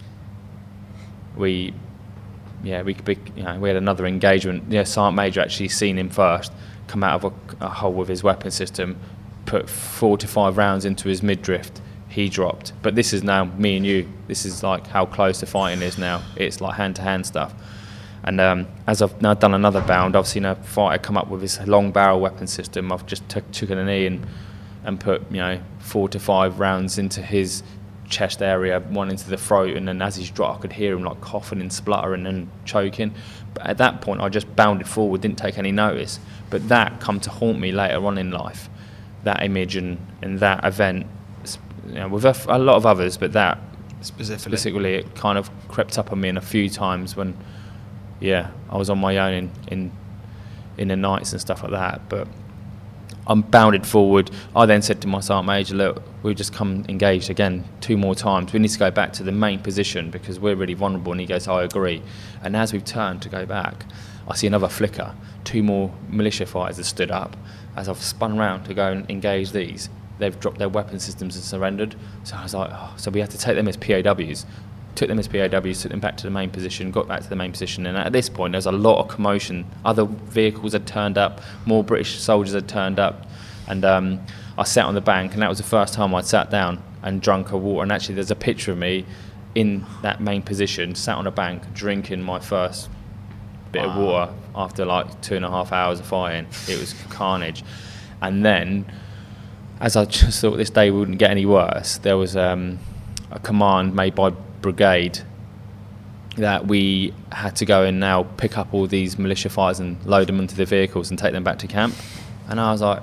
we had another engagement. The sergeant major actually seen him first come out of a hole with his weapon system, put 4 to 5 rounds into his midriff. He dropped. But this is now me and you. This is like how close the fighting is now. It's like hand-to-hand stuff. And as I've now done another bound, I've seen a fighter come up with his long barrel weapon system. I've just took a knee and put 4 to 5 rounds into his chest area, one into the throat, and then as he's dropped, I could hear him like coughing and spluttering and choking. But at that point, I just bounded forward, didn't take any notice. But that come to haunt me later on in life, that image and that event, with a lot of others, but that specifically, it kind of crept up on me in a few times when, I was on my own in the nights and stuff like that. But I'm bounded forward. I then said to my sergeant major, look, we've just come engaged again 2 more times. We need to go back to the main position because we're really vulnerable. And he goes, I agree. And as we've turned to go back, I see another flicker. 2 more militia fighters have stood up. As I've spun around to go and engage these, they've dropped their weapon systems and surrendered. So I was like, so we had to take them as POWs. Took them as POWs, took them back to the main position, got back to the main position. And at this point, there was a lot of commotion. Other vehicles had turned up, more British soldiers had turned up. And I sat on the bank, and that was the first time I'd sat down and drunk a water. And actually, there's a picture of me in that main position, sat on a bank, drinking my first bit of water after like 2.5 hours of fighting. It was carnage. And then, as I just thought this day wouldn't get any worse, there was a command made by brigade that we had to go and now pick up all these militia fighters and load them into the vehicles and take them back to camp. And I was like,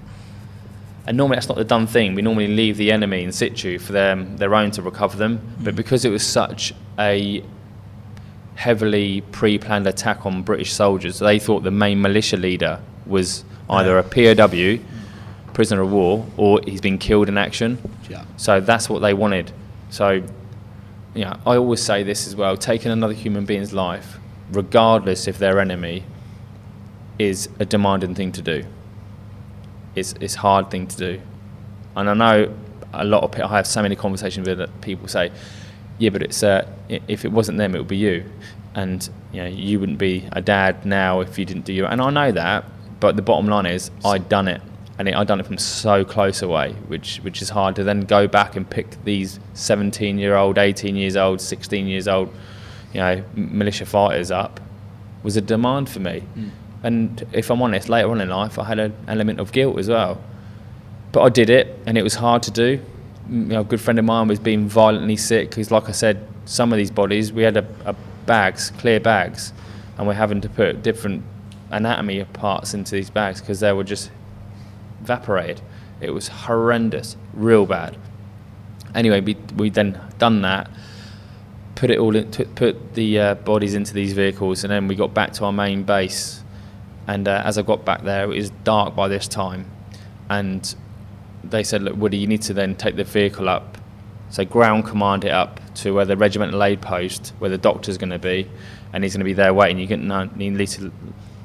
and normally that's not the done thing. We normally leave the enemy in situ for their own to recover them. But because it was such a heavily pre-planned attack on British soldiers, they thought the main militia leader was either a POW, prisoner of war, or he's been killed in action. Yeah. So that's what they wanted. So, I always say this as well, taking another human being's life, regardless if they're enemy, is a demanding thing to do. It's a hard thing to do. And I know a lot of people, I have so many conversations with people say, yeah, but it's if it wasn't them, it would be you. And you wouldn't be a dad now if you didn't do your... And I know that, but the bottom line is I'd done it. And I'd done it from so close away, which is hard to then go back and pick these 17-year-old, 18 years old, 16 years old, militia fighters up, was a demand for me. And if I'm honest, later on in life, I had an element of guilt as well. But I did it, and it was hard to do. A good friend of mine was being violently sick, because like I said, some of these bodies, we had clear bags, and we're having to put different anatomy parts into these bags because they were just evaporated. It was horrendous, real bad. Anyway, we then done that, put the bodies into these vehicles, and then we got back to our main base. And as I got back there, it was dark by this time, and they said, look, Woody, you need to then take the vehicle up, so ground command it up to where the regimental aid post, where the doctor's going to be, and he's going to be there waiting. You need to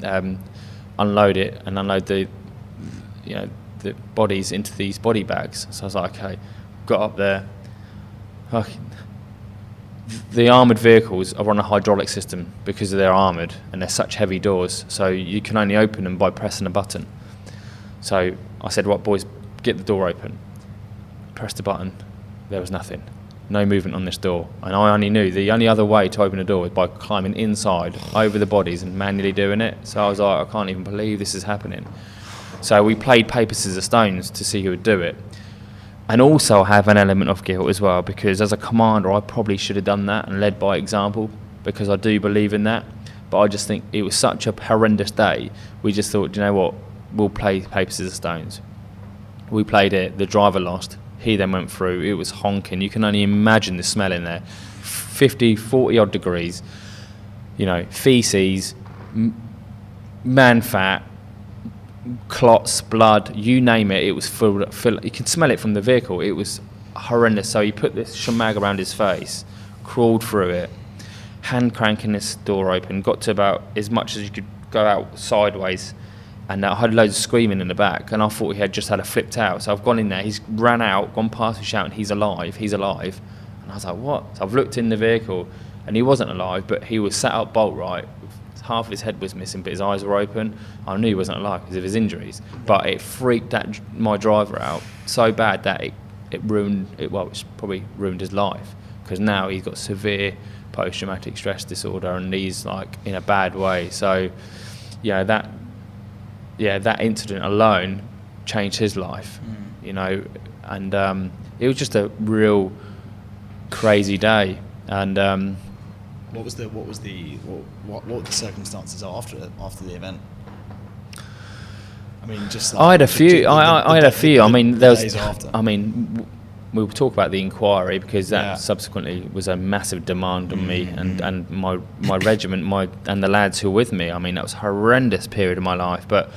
unload it and unload the bodies into these body bags. So I was like, okay, got up there. The armoured vehicles are on a hydraulic system because they're armoured and they're such heavy doors, so you can only open them by pressing a button. So I said, right, boys, get the door open. Pressed the button. There was nothing. No movement on this door. And I only knew the only other way to open the door was by climbing inside over the bodies and manually doing it. So I was like, I can't even believe this is happening. So we played paper, scissors, stones to see who would do it. And also I have an element of guilt as well, because as a commander I probably should have done that and led by example, because I do believe in that. But I just think it was such a horrendous day, we just thought, you know what, we'll play paper, scissors, stones. We played it, the driver lost, he then went through, it was honking, you can only imagine the smell in there, 40 odd degrees, faeces, man fat, clots, blood, you name it, it was full. You could smell it from the vehicle. It was horrendous. So he put this shemag around his face, crawled through it, hand cranking this door open, got to about as much as you could go out sideways, and I heard loads of screaming in the back, and I thought he had just had a flipped out. So I've gone in there, he's ran out, gone past me shouting, he's alive, and I was like, what? So I've looked in the vehicle, and he wasn't alive, but he was sat up bolt right. Half of his head was missing, but his eyes were open. I knew he wasn't alive because of his injuries. But it freaked my driver out so bad that it ruined it. Well, it's probably ruined his life, because now he's got severe post-traumatic stress disorder, and he's like in a bad way. So, that incident alone changed his life. And it was just a real crazy day. And what were the circumstances after the event? I mean, just like I had a few. I had a few. I mean, there was. Days after. I mean, we'll talk about the inquiry because that subsequently was a massive demand on me and my regiment, and the lads who were with me. I mean, that was a horrendous period of my life. But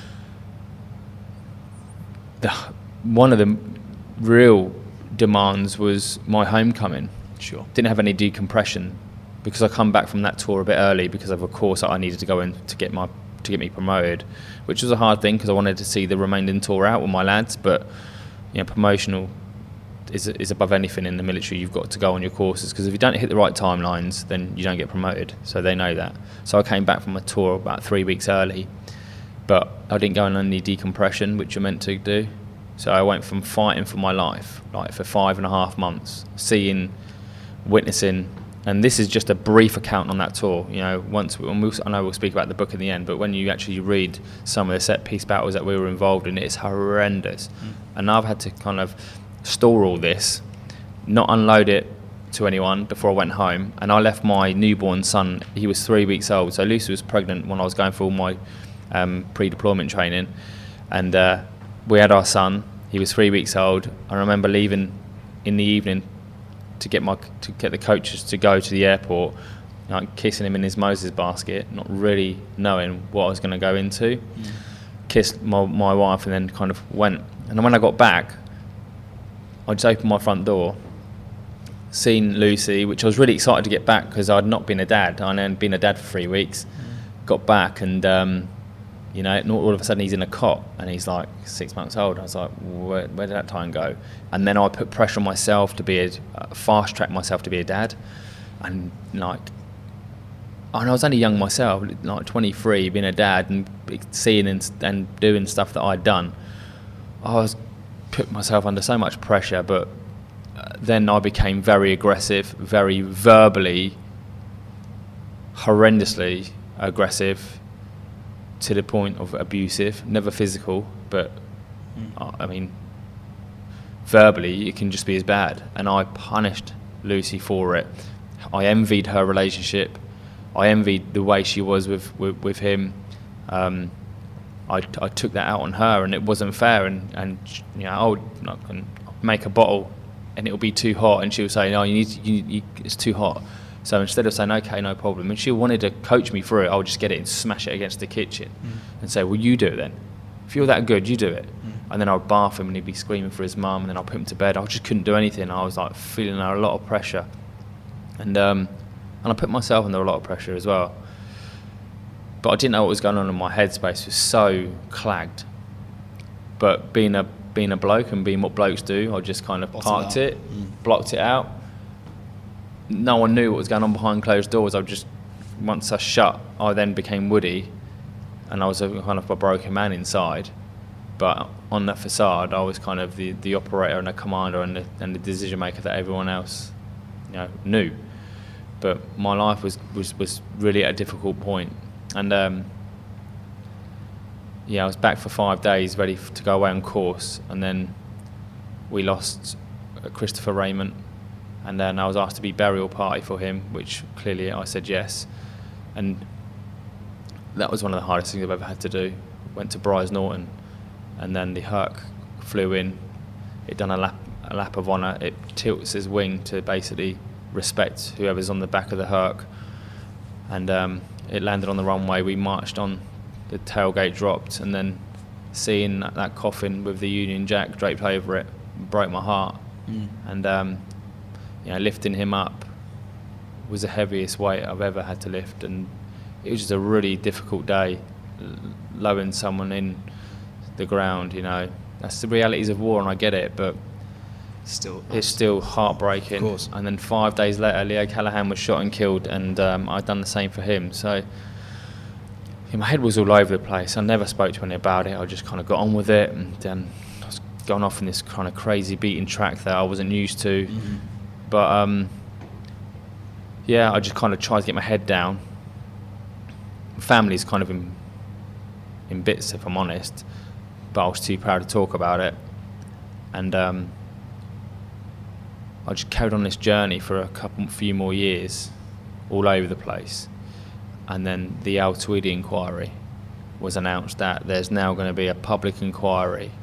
one of the real demands was my homecoming. Sure. Didn't have any decompression because I come back from that tour a bit early because of a course that I needed to go in to get me promoted, which was a hard thing because I wanted to see the remaining tour out with my lads. But promotional is above anything in the military. You've got to go on your courses because if you don't hit the right timelines, then you don't get promoted. So they know that. So I came back from a tour about 3 weeks early, but I didn't go on any decompression, which you're meant to do. So I went from fighting for my life, like for 5.5 months, seeing, witnessing, and this is just a brief account on that tour. I know we'll speak about the book in the end, but when you actually read some of the set piece battles that we were involved in, it's horrendous. And I've had to kind of store all this, not unload it to anyone before I went home. And I left my newborn son, he was 3 weeks old, so Lucy was pregnant when I was going through all my pre-deployment training, and we had our son. He was 3 weeks old. I remember leaving in the evening to get the coaches to go to the airport, kissing him in his Moses basket, not really knowing what I was going to go into. Kissed my wife and then kind of went. And then when I got back, I just opened my front door, seen Lucy, which I was really excited to get back because I'd not been a dad. I'd only been a dad for 3 weeks. Got back and, all of a sudden he's in a cot and he's like 6 months old. I was like, where did that time go? And then I put pressure on myself to fast track myself to be a dad. And I was only young myself, like 23, being a dad and seeing and doing stuff that I'd done. I was put myself under so much pressure, but then I became very aggressive, very verbally, horrendously aggressive, to the point of abusive, never physical, but I mean, verbally it can just be as bad. And I punished Lucy for it. I envied her relationship. I envied the way she was with him. I took that out on her, and it wasn't fair. And I would make a bottle, and it'll be too hot, and she would say, "No, it's too hot." So instead of saying, "Okay, no problem," and she wanted to coach me through it, I would just get it and smash it against the kitchen, and say, "Well, you do it then. If you're that good, you do it." And then I would bath him, and he'd be screaming for his mum, and then I'd put him to bed. I just couldn't do anything. I was like feeling a lot of pressure, and I put myself under a lot of pressure as well. But I didn't know what was going on in my headspace. It was so clagged. But being a bloke and being what blokes do, I just kind of parked it, blocked it out. No one knew what was going on behind closed doors. Once I shut, I then became Woody, and I was kind of a broken man inside. But on that facade, I was kind of the operator and the commander and the decision maker that everyone else, knew. But my life was really at a difficult point. And I was back for 5 days, ready to go away on course, and then we lost Christopher Raymond, and then I was asked to be burial party for him, which clearly I said yes, and that was one of the hardest things I've ever had to do. Went to Brize Norton, and then the Herc flew in. It done a lap of honour. It tilts his wing to basically respect whoever's on the back of the Herc, and it landed on the runway. We marched on, the tailgate dropped, and then seeing that coffin with the Union Jack draped over it broke my heart. And lifting him up was the heaviest weight I've ever had to lift, and it was just a really difficult day, lowering someone in the ground. That's the realities of war, and I get it, but it's still heartbreaking. Of course. And then 5 days later, Leo Callaghan was shot and killed, and I'd done the same for him. So my head was all over the place. I never spoke to anyone about it. I just kind of got on with it, and then I was going off in this kind of crazy beating track that I wasn't used to. But I just kind of tried to get my head down. Family's kind of in bits, if I'm honest, but I was too proud to talk about it. And I just carried on this journey for few more years, all over the place. And then the Al Tweedy inquiry was announced that there's now going to be a public inquiry,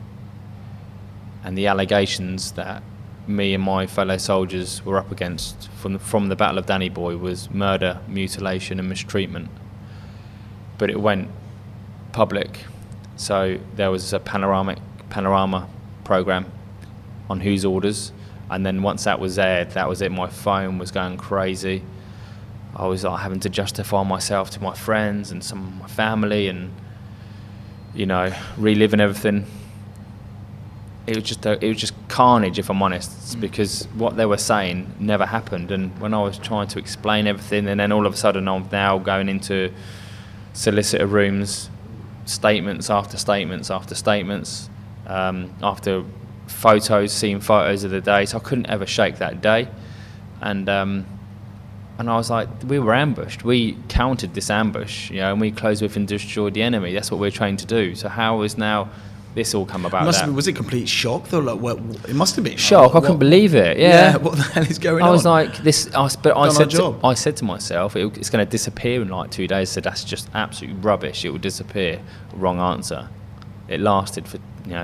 and the allegations that me and my fellow soldiers were up against from the Battle of Danny Boy was murder, mutilation and mistreatment. But it went public, so there was a panorama programme on whose orders, and then once that was aired, that was it. My phone was going crazy. I was like having to justify myself to my friends and some of my family, and reliving everything. It was just carnage, if I'm honest, because what they were saying never happened. And when I was trying to explain everything, and then all of a sudden I'm now going into solicitor rooms, statements after statements after statements, after seeing photos of the day, so I couldn't ever shake that day. And I was like, we were ambushed. We countered this ambush, and we closed with and destroyed the enemy. That's what we're trained to do. So how is now this all come about? Was it complete shock though? Like, it must have been shock. I couldn't believe it. Yeah. What the hell is going on? I was like, I said to myself, it's going to disappear in like 2 days. So that's just absolute rubbish. It will disappear. Wrong answer. It lasted for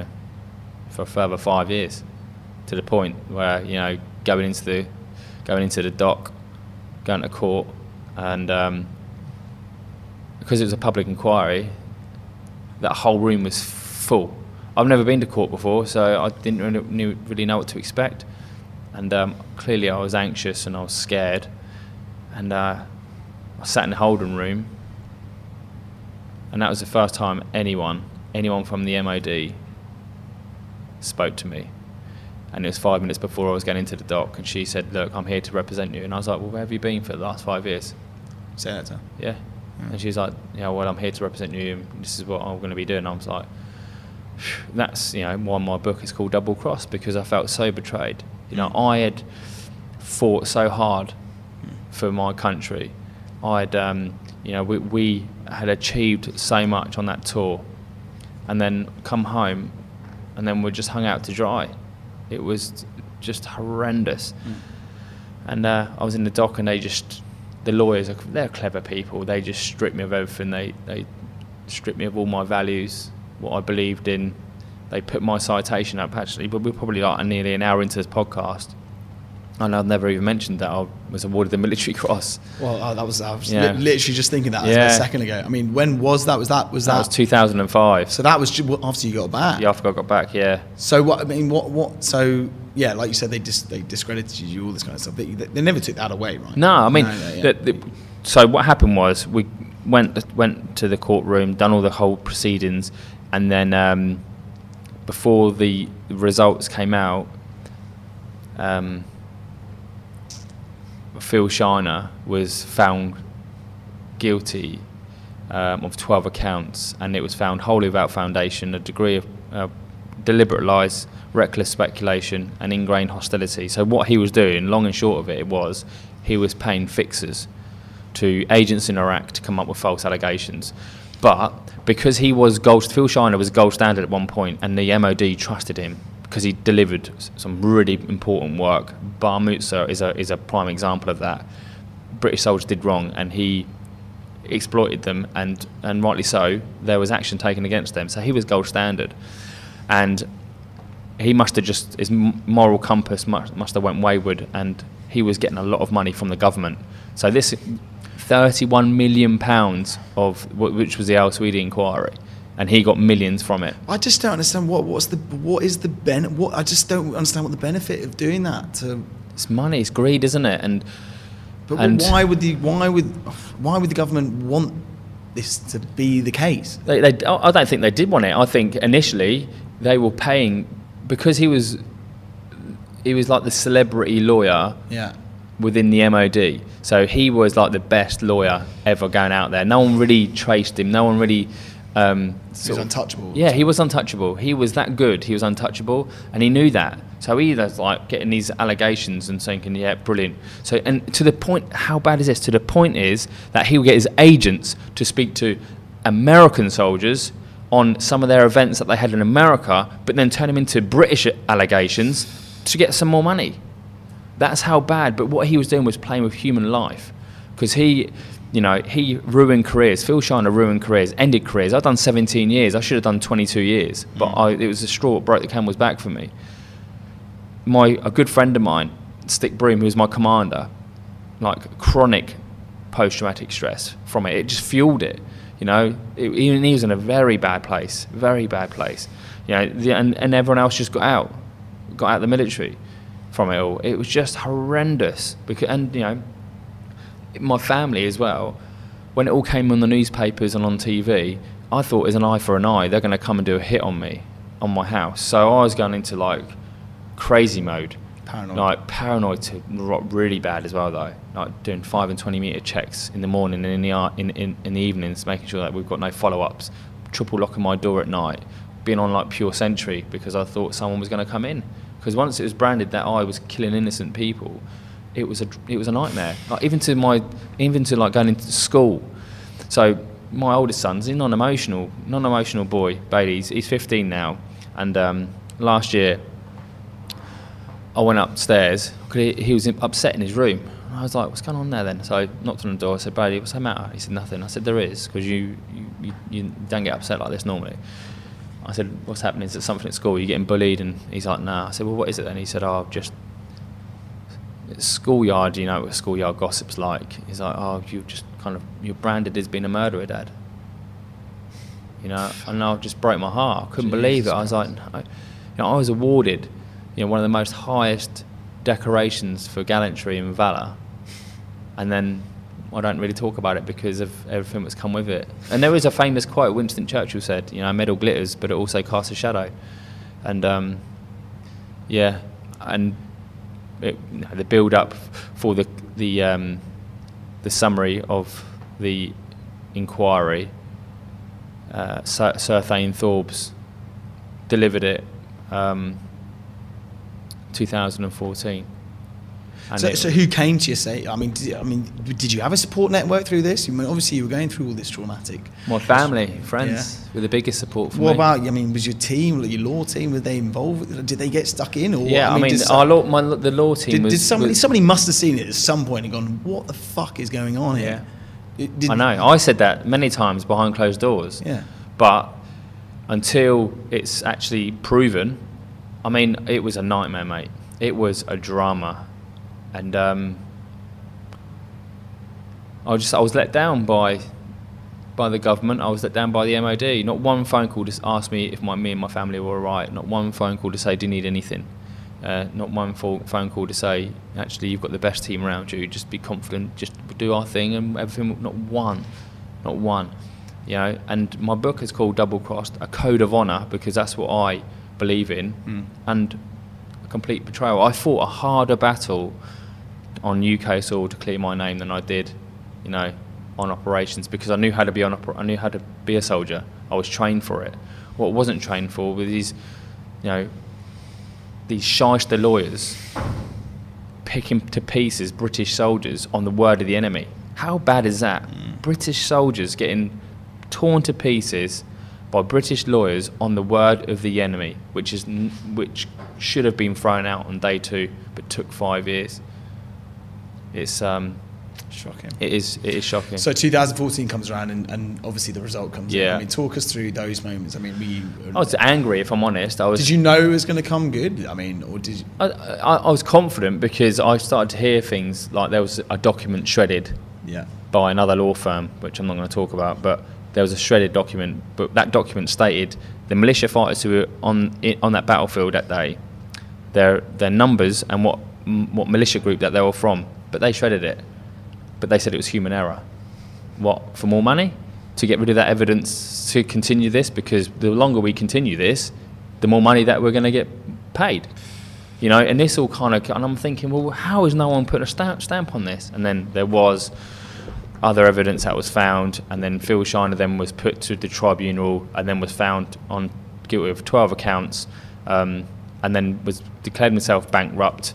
a further 5 years, to the point where going into the dock, going to court, and because it was a public inquiry, that whole room was full. I've never been to court before, so I didn't really know what to expect, and clearly I was anxious and I was scared, and I sat in the holding room, and that was the first time anyone from the MOD spoke to me. And it was 5 minutes before I was getting into the dock, and she said, "Look, I'm here to represent you." And I was like, "Well, where have you been for the last 5 years?" Say that to her. Yeah. And she's like, "Well, I'm here to represent you, and this is what I'm going to be doing." I was like, that's why my book is called Double Cross, because I felt so betrayed. I had fought so hard for my country. We had achieved so much on that tour, and then come home, and then we're just hung out to dry. It was just horrendous. And I was in the dock, and the lawyers, they're clever people. They just stripped me of everything. They stripped me of all my values, what I believed in. They put my citation up, actually, but we're probably like nearly an hour into this podcast, and I've never even mentioned that I was awarded the Military Cross. Well, I was literally just thinking that a second ago. I mean, when was that? That was 2005. So that was after you got back. Yeah, after I got back. Yeah. So what? So yeah, like you said, they discredited you, all this kind of stuff. They never took that away, right? No, I mean, so what happened was we went to the courtroom, done all the whole proceedings, and then before the results came out, Phil Shiner was found guilty of 12 accounts, and it was found wholly without foundation, a degree of deliberate lies, reckless speculation and ingrained hostility. So what he was doing, long and short of it, was he was paying fixers to agents in Iraq to come up with false allegations. But because Phil Shiner was gold standard at one point, and the MOD trusted him because he delivered some really important work. Bar Mutsa is a prime example of that. British soldiers did wrong, and he exploited them, and rightly so. There was action taken against them, so he was gold standard, and he must have his moral compass must have went wayward, and he was getting a lot of money from the government. So this £31 million which was the Al Tweedy inquiry, and he got millions from it. I just don't understand I just don't understand what the benefit of doing that. It's money, it's greed, isn't it? But why would the government want this to be the case? I don't think they did want it. I think initially they were paying because he was like the celebrity lawyer. Yeah. Within the MOD, so he was like the best lawyer ever going out there. No one really traced him. No one really. He was untouchable. Yeah, he was untouchable. He was that good. He was untouchable, and he knew that. So he was like getting these allegations and thinking, "Yeah, brilliant." So, and to the point, how bad is this? To the point is that he would get his agents to speak to American soldiers on some of their events that they had in America, but then turn them into British allegations to get some more money. That's how bad. But what he was doing was playing with human life, because he ruined careers. Phil Shiner ruined careers, ended careers. I've done 17 years. I should have done 22 years. But it was the straw that broke the camel's back for me. A good friend of mine, Stick Broom, who was my commander, like chronic post-traumatic stress from it. It just fueled it. He was in a very bad place. And everyone else just got out of the military from it all. It was just horrendous. My family as well, when it all came on the newspapers and on TV, I thought it was an eye for an eye. They're going to come and do a hit on me, on my house. So I was going into like crazy mode. Paranoid to really bad as well though. Like doing 5 and 20 metre checks in the morning and in the evenings, making sure that we've got no follow-ups, triple locking my door at night, being on like pure sentry because I thought someone was going to come in. Because once it was branded that I was killing innocent people, it was a nightmare. Like even to like going into school. So my oldest son's a non-emotional boy, Bailey. He's 15 now, and last year I went upstairs because he was upset in his room. I was like, "What's going on there?" Then so I knocked on the door. I said, "Bailey, what's the matter?" He said, "Nothing." I said, "There is, because you don't get upset like this normally." I said, "What's happening? Is there something at school? Are you getting bullied?" And he's like, "Nah." I said, "Well, what is it then?" He said, "Oh, just it's schoolyard. You know what schoolyard gossip's like." He's like, "Oh, you're branded as being a murderer, Dad." And I just broke my heart. I couldn't believe it. I was like, no. I was awarded, one of the most highest decorations for gallantry and valour, and then I don't really talk about it because of everything that's come with it. And there is a famous quote Winston Churchill said, "A medal glitters, but it also casts a shadow." And the build up for the summary of the inquiry, Sir Thane Thorbes delivered it 2014. So who came to you? Did you have a support network through this? Obviously you were going through all this traumatic. My family, friends, were the biggest support for me. What about? Was your team, your law team, were they involved? Did they get stuck in? Or yeah, the law team did somebody must have seen it at some point and gone, "What the fuck is going on here?" I know. I said that many times behind closed doors. Yeah. But until it's actually proven, it was a nightmare, mate. It was a drama. And I was let down by the government. I was let down by the MOD. Not one phone call to ask me if me and my family were all right. Not one phone call to say, "Do you need anything?" Not one phone call to say, "Actually, you've got the best team around you. Just be confident. Just do our thing and everything." Not one. And my book is called Double Crossed, a code of honour, because that's what I believe in, and a complete betrayal. I fought a harder battle on UK soil to clear my name than I did, on operations, because I knew how to be a soldier. I was trained for it. What I wasn't trained for were these shyster lawyers picking to pieces British soldiers on the word of the enemy. How bad is that? British soldiers getting torn to pieces by British lawyers on the word of the enemy, which should have been thrown out on day 2, but took 5 years. It's shocking. It is shocking. So 2014 comes around, and obviously the result comes in. Talk us through those moments. Were you? I was angry, if I'm honest. Did you know it was going to come good? Or did you? I was confident because I started to hear things like there was a document shredded by another law firm, which I'm not going to talk about, but there was a shredded document. But that document stated the militia fighters who were on that battlefield that day, their numbers and what militia group that they were from. But they shredded it. But they said it was human error. What, for more money? To get rid of that evidence to continue this? Because the longer we continue this, the more money that we're going to get paid. And this all and I'm thinking, well, how has no one put a stamp on this? And then there was other evidence that was found, and then Phil Shiner then was put to the tribunal and then was found on guilty of 12 accounts, and then was declared himself bankrupt,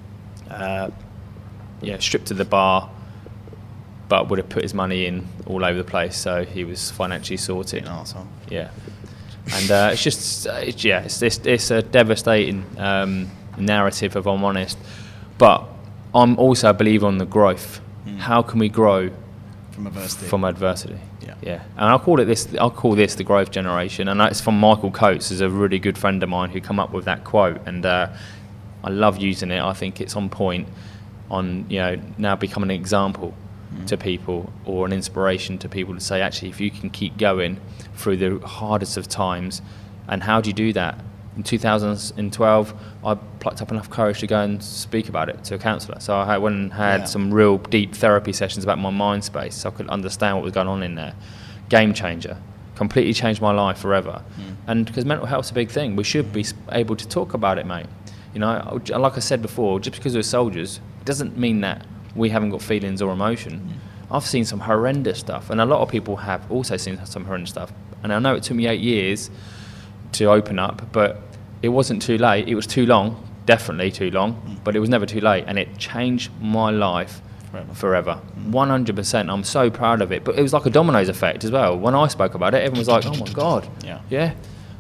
stripped to the bar, but would have put his money in all over the place, so he was financially sorted. Yeah, and it's a devastating narrative, if I'm honest. But I'm also a believer on the growth. How can we grow from adversity? Yeah. And I'll call this the growth generation, and that's from Michael Coates, who's a really good friend of mine who come up with that quote, and I love using it. I think it's on point on, you know, now becoming an example to people, or an inspiration to people, to say, actually, if you can keep going through the hardest of times. And how do you do that? In 2012, I plucked up enough courage to go and speak about it to a counsellor. So I went and had some real deep therapy sessions about my mind space, so I could understand what was going on in there. Game changer. Completely changed my life forever. And because mental health's a big thing, we should be able to talk about it, mate. You know, like I said before, just because we're soldiers, it doesn't mean that we haven't got feelings or emotion. I've seen some horrendous stuff, and a lot of people have also seen some horrendous stuff. And I know it took me 8 years to open up, but it wasn't too late. It was too long, definitely too long, but it was never too late, and it changed my life forever. 100%. I'm so proud of it. But it was like a dominoes effect as well. When I spoke about it, everyone was like, oh my God. Yeah.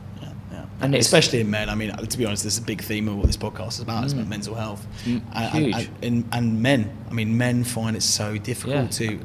And especially in men. I mean, to be honest, this is a big theme of what this podcast is about. It's about mental health. Huge. And men. I mean, men find it so difficult to...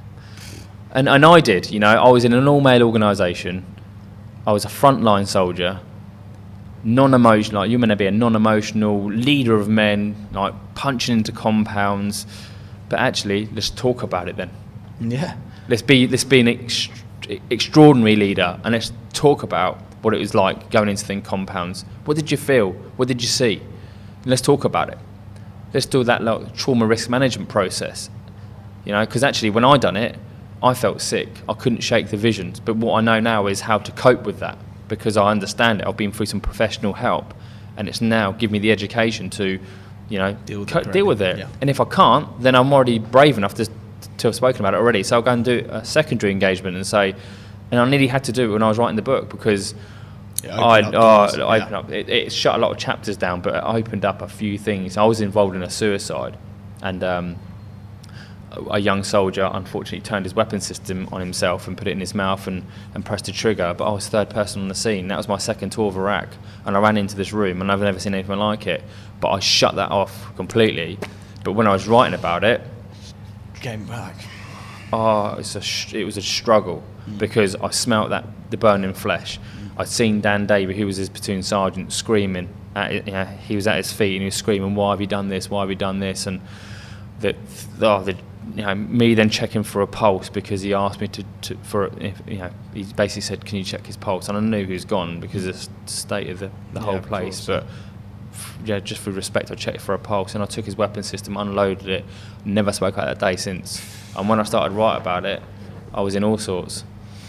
And I did, you know, I was in an all-male organisation. I was a frontline soldier, non-emotional, like you're meant to be a non-emotional leader of men, like punching into compounds. But actually, let's talk about it then. Yeah. Let's be an extraordinary leader, and let's talk about what it was like going into the compounds. What did you feel? What did you see? Let's talk about it. Let's do that like trauma risk management process. You know, because actually when I done it, I felt sick. I couldn't shake the visions. But what I know now is how to cope with that, because I understand it. I've been through some professional help, and it's now given me the education to, you know, deal with it. Yeah. And if I can't, then I'm already brave enough to have spoken about it already. So I'll go and do a secondary engagement and say, and I nearly had to do it when I was writing the book, because it shut a lot of chapters down, but it opened up a few things. I was involved in a suicide, and a young soldier unfortunately turned his weapon system on himself and put it in his mouth and pressed a trigger, but I was third person on the scene. That was my second tour of Iraq, and I ran into this room and I've never seen anything like it, but I shut that off completely. But when I was writing about it, came back. It was a struggle, because I smelt the burning flesh. I'd seen Dan Davey, who was his platoon sergeant, screaming. He was at his feet and he was screaming, "Why have you done this? Why have you done this?" And me then checking for a pulse, because he asked me he basically said, "Can you check his pulse?" And I knew he was gone because of the state of the whole place. But just for respect, I checked for a pulse, and I took his weapon system, unloaded it, never spoke about that day since. And when I started writing about it, I was in all sorts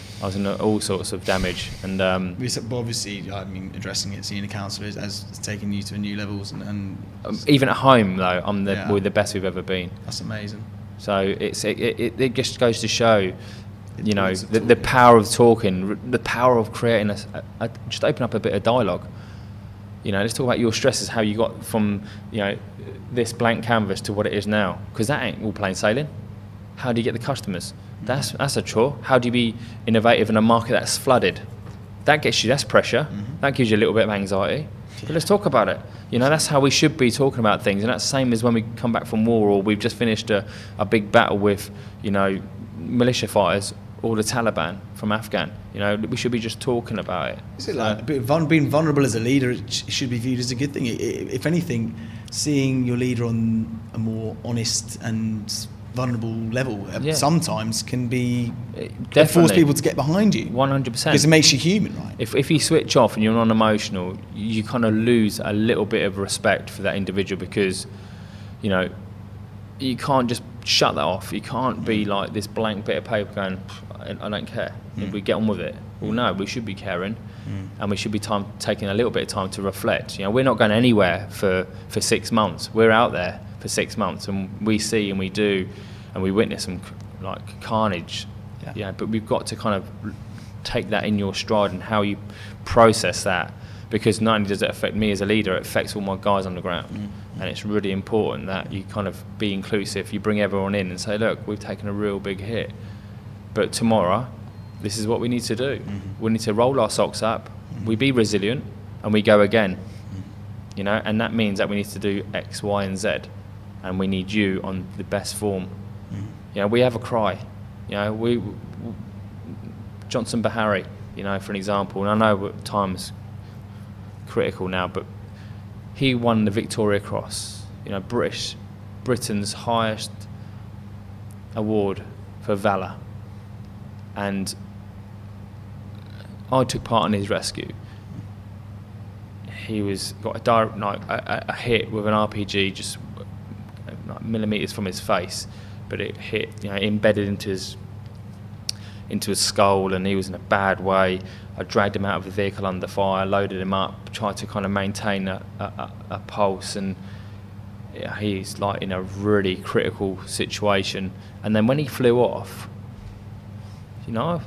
of damage. And obviously, I mean, addressing it, seeing a counsellor has taken you to new levels, and even at home though, we're the best we've ever been. That's amazing. So it just goes to show, you know, the power of talking, the power of creating just open up a bit of dialogue. You know, let's talk about your stresses, how you got from, you know, this blank canvas to what it is now, because that ain't all plain sailing. How do you get the customers? That's a chore. How do you be innovative in a market that's flooded? That's pressure. That gives you a little bit of anxiety. But let's talk about it. You know, that's how we should be talking about things. And that's the same as when we come back from war, or we've just finished a big battle with, you know, militia fighters or the Taliban from Afghan. You know, we should be just talking about it. Is it like being vulnerable as a leader? It should be viewed as a good thing. If anything, seeing your leader on a more honest and vulnerable level sometimes can be force people to get behind you. 100%. Because it makes you human, right? If you switch off and you're non-emotional, you kind of lose a little bit of respect for that individual, because, you know, you can't just shut that off. You can't be like this blank bit of paper going, I don't care. If we get on with it. Well, no, we should be caring, and we should be taking a little bit of time to reflect. You know, we're not going anywhere for 6 months. We're out there for 6 months, and we see and we do, and we witness some like carnage. Yeah, but we've got to kind of take that in your stride and how you process that, because not only does it affect me as a leader, it affects all my guys on the ground. And it's really important that you kind of be inclusive. You bring everyone in and say, look, we've taken a real big hit, but tomorrow, this is what we need to do. We need to roll our socks up, we be resilient, and we go again. You know, and that means that we need to do X, Y, and Z. and we need you on the best form. You know, we have a cry. You know, Johnson Bahari, you know, for an example, and I know time's critical now, but he won the Victoria Cross, you know, Britain's highest award for valour, and I took part in his rescue. He got a hit with an RPG just like millimetres from his face, but it hit, you know, embedded into his skull, and he was in a bad way. I dragged him out of the vehicle under fire, loaded him up, tried to kind of maintain a pulse, and yeah, he's like in a really critical situation. And then when he flew off, you know,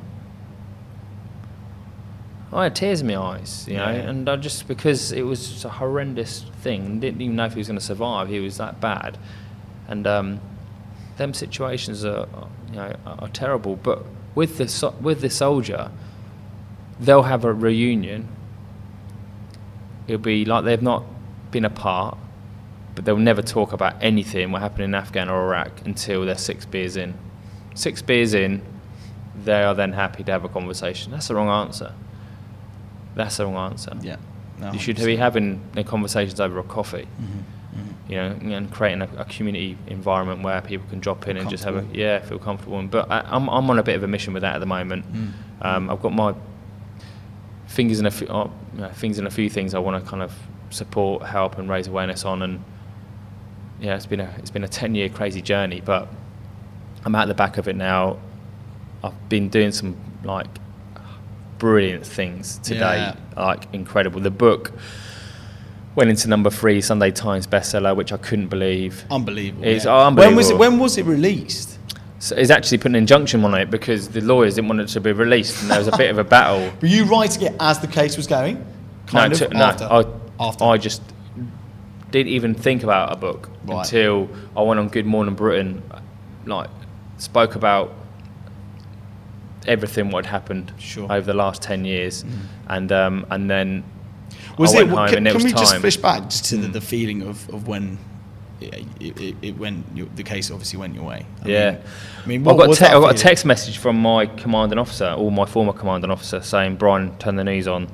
I had tears in my eyes, you know, and I just, because it was just a horrendous thing, and didn't even know if he was going to survive. He was that bad, and them situations are terrible. But with the soldier, they'll have a reunion. It'll be like they've not been apart, but they'll never talk about anything what happened in Afghan or Iraq until they're 6 beers in. 6 beers in, they are then happy to have a conversation. That's the wrong answer. That's the wrong answer. Yeah. No, you should be having the conversations over a coffee, you know, and creating a community environment where people can drop in and just have feel comfortable. But I'm on a bit of a mission with that at the moment. I've got my fingers in a few things I want to kind of support, help, and raise awareness on. And yeah, it's been a 10-year crazy journey, but I'm at the back of it now. I've been doing some like brilliant things today, like incredible. The book went into number 3 Sunday Times bestseller, which I couldn't believe. Unbelievable. It's unbelievable. When was it released? So it's actually put an injunction on it because the lawyers didn't want it to be released, and there was a bit of a battle. Were you writing it as the case was going? After. I just didn't even think about a book until I went on Good Morning Britain, like spoke about everything what had happened over the last 10 years, and then I went home, and it was time. Can we just fish back to the feeling of when it went, the case obviously went your way? I mean, I got a text message from my commanding officer, or my former commanding officer, saying, "Brian, turn the news on.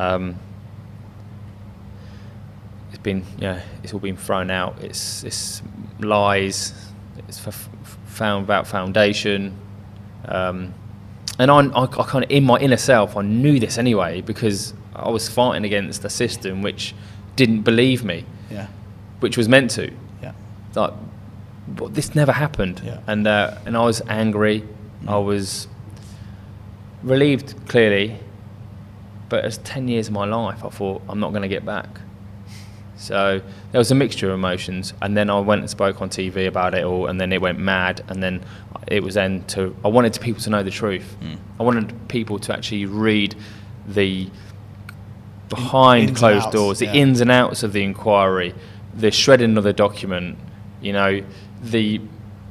It's all been thrown out. It's lies. It's found about foundation." And I kind of, in my inner self, I knew this anyway, because I was fighting against a system which didn't believe me, which was meant to. Like, but this never happened, and I was angry. I was relieved, clearly, but it's 10 years of my life. I thought, I'm not going to get back. So there was a mixture of emotions, and then I went and spoke on TV about it all, and then it went mad, and then it was I wanted people to know the truth. I wanted people to actually read the behind closed doors, the ins and outs of the inquiry, the shredding of the document, you know, the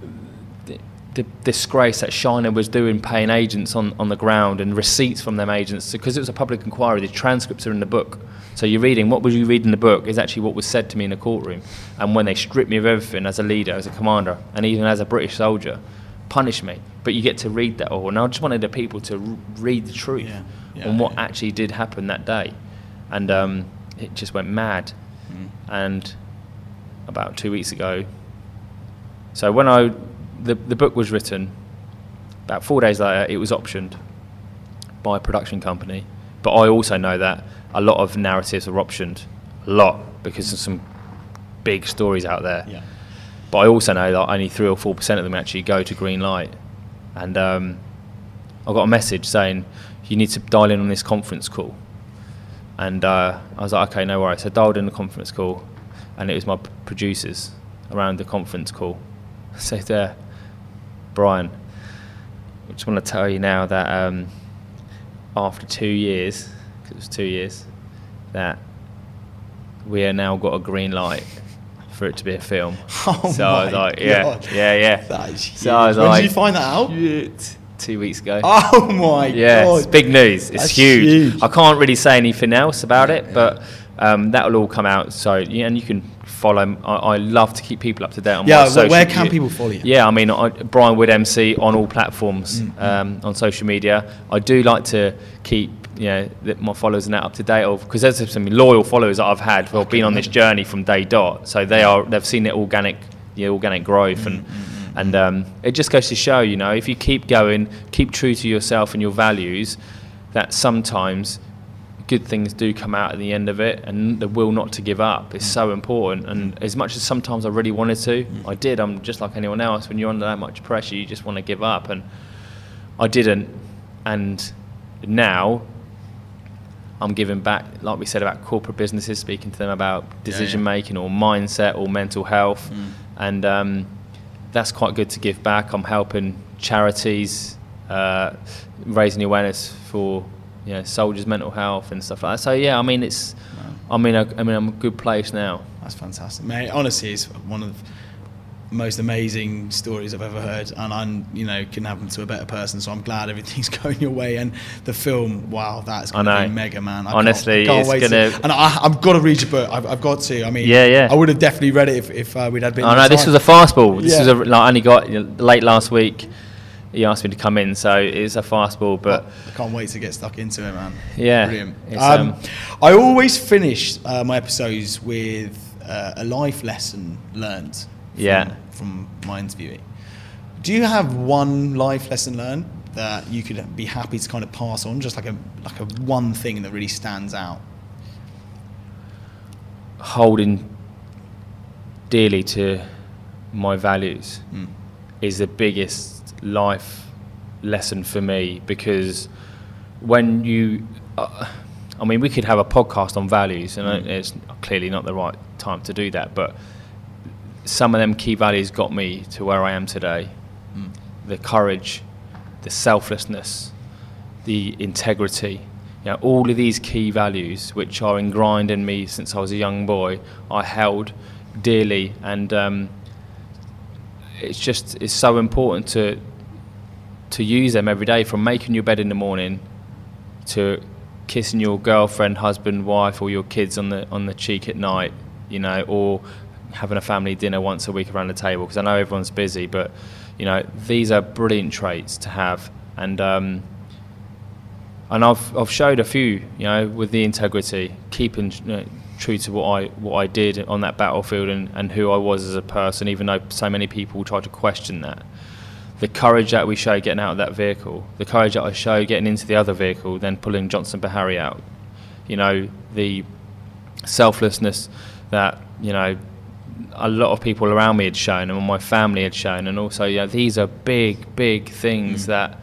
disgrace that China was doing, paying agents on the ground and receipts from them agents, because it was a public inquiry. The transcripts are in the book. So you're reading, what was you read in the book is actually what was said to me in the courtroom. And when they stripped me of everything as a leader, as a commander, and even as a British soldier, punish me. But you get to read that all. And I just wanted the people to read the truth on what actually did happen that day. And it just went mad. And about 2 weeks ago, so when the book was written, about 4 days later, it was optioned by a production company. But I also know that a lot of narratives are optioned, because there's some big stories out there. But I also know that only 3 or 4% of them actually go to green light. And I got a message saying, you need to dial in on this conference call. And I was like, okay, no worries. So I dialed in the conference call, and it was my producers around the conference call. I said, there, Brian, I just want to tell you now that after 2 years, because it was 2 years, that we have now got a green light for it to be a film. Oh, so I was like, God. That is huge. So I was when like, did you find that out? 2 weeks ago. Oh my God. It's big news. It's That's huge. I can't really say anything else about it, but that'll all come out. So and you can follow. I love to keep people up to date on Yeah, my social where can people follow you? Yeah, I mean, Brian Wood MC on all platforms on social media. I do like to keep my followers and that up to date, because there's some loyal followers that I've had who have been on this journey from day dot. So they've seen the organic growth and it just goes to show, if you keep going, keep true to yourself and your values, that sometimes good things do come out at the end of it, and the will not to give up is so important. And as much as sometimes I really wanted to, I did. I'm just like anyone else. When you're under that much pressure, you just want to give up, and I didn't. And now I'm giving back, like we said, about corporate businesses, speaking to them about decision making or mindset or mental health, and that's quite good to give back. I'm helping charities, raising awareness for soldiers' mental health and stuff like that. So yeah, I mean, I'm in a good place now. That's fantastic, mate. Honestly, it's one of the most amazing stories I've ever heard, and can happen to a better person. So I'm glad everything's going your way. And the film, wow, that's going to be mega, man. Honestly, it's going to. And I've got to read your book. I've got to. I mean, I would have definitely read it if we'd had been. Oh no, this was a fastball. This was I only got late last week. He asked me to come in, so it's a fastball. But I can't wait to get stuck into it, man. Yeah, brilliant. I always finish my episodes with a life lesson learned. From my interviewing. Do you have one life lesson learned that you could be happy to kind of pass on, just like a one thing that really stands out? Holding dearly to my values is the biggest life lesson for me, because when you we could have a podcast on values, and it's clearly not the right time to do that, but some of them key values got me to where I am today. The courage, the selflessness, the integrity, all of these key values which are ingrained in me since I was a young boy, I held dearly, and it's so important to use them every day, from making your bed in the morning to kissing your girlfriend, husband, wife, or your kids on the cheek at night, or having a family dinner once a week around the table, because I know everyone's busy, but these are brilliant traits to have, and I've showed a few, with the integrity, keeping true to what I did on that battlefield and who I was as a person, even though so many people try to question that. The courage that we show getting out of that vehicle, the courage that I show getting into the other vehicle, then pulling Johnson Bahari out, the selflessness that a lot of people around me had shown, and my family had shown, and also these are big things that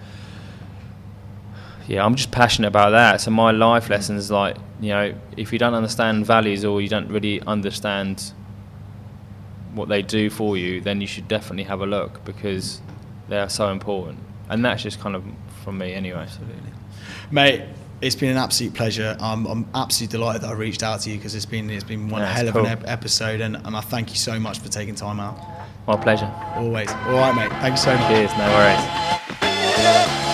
I'm just passionate about that. So my life lessons, like, if you don't understand values, or you don't really understand what they do for you, then you should definitely have a look, because they are so important. And that's just kind of from me anyway. Absolutely. Mate, it's been an absolute pleasure. I'm absolutely delighted that I reached out to you, because it's been one hell of an episode, and I thank you so much for taking time out. My pleasure. Always. All right, mate. Thank you so much. Cheers, no worries.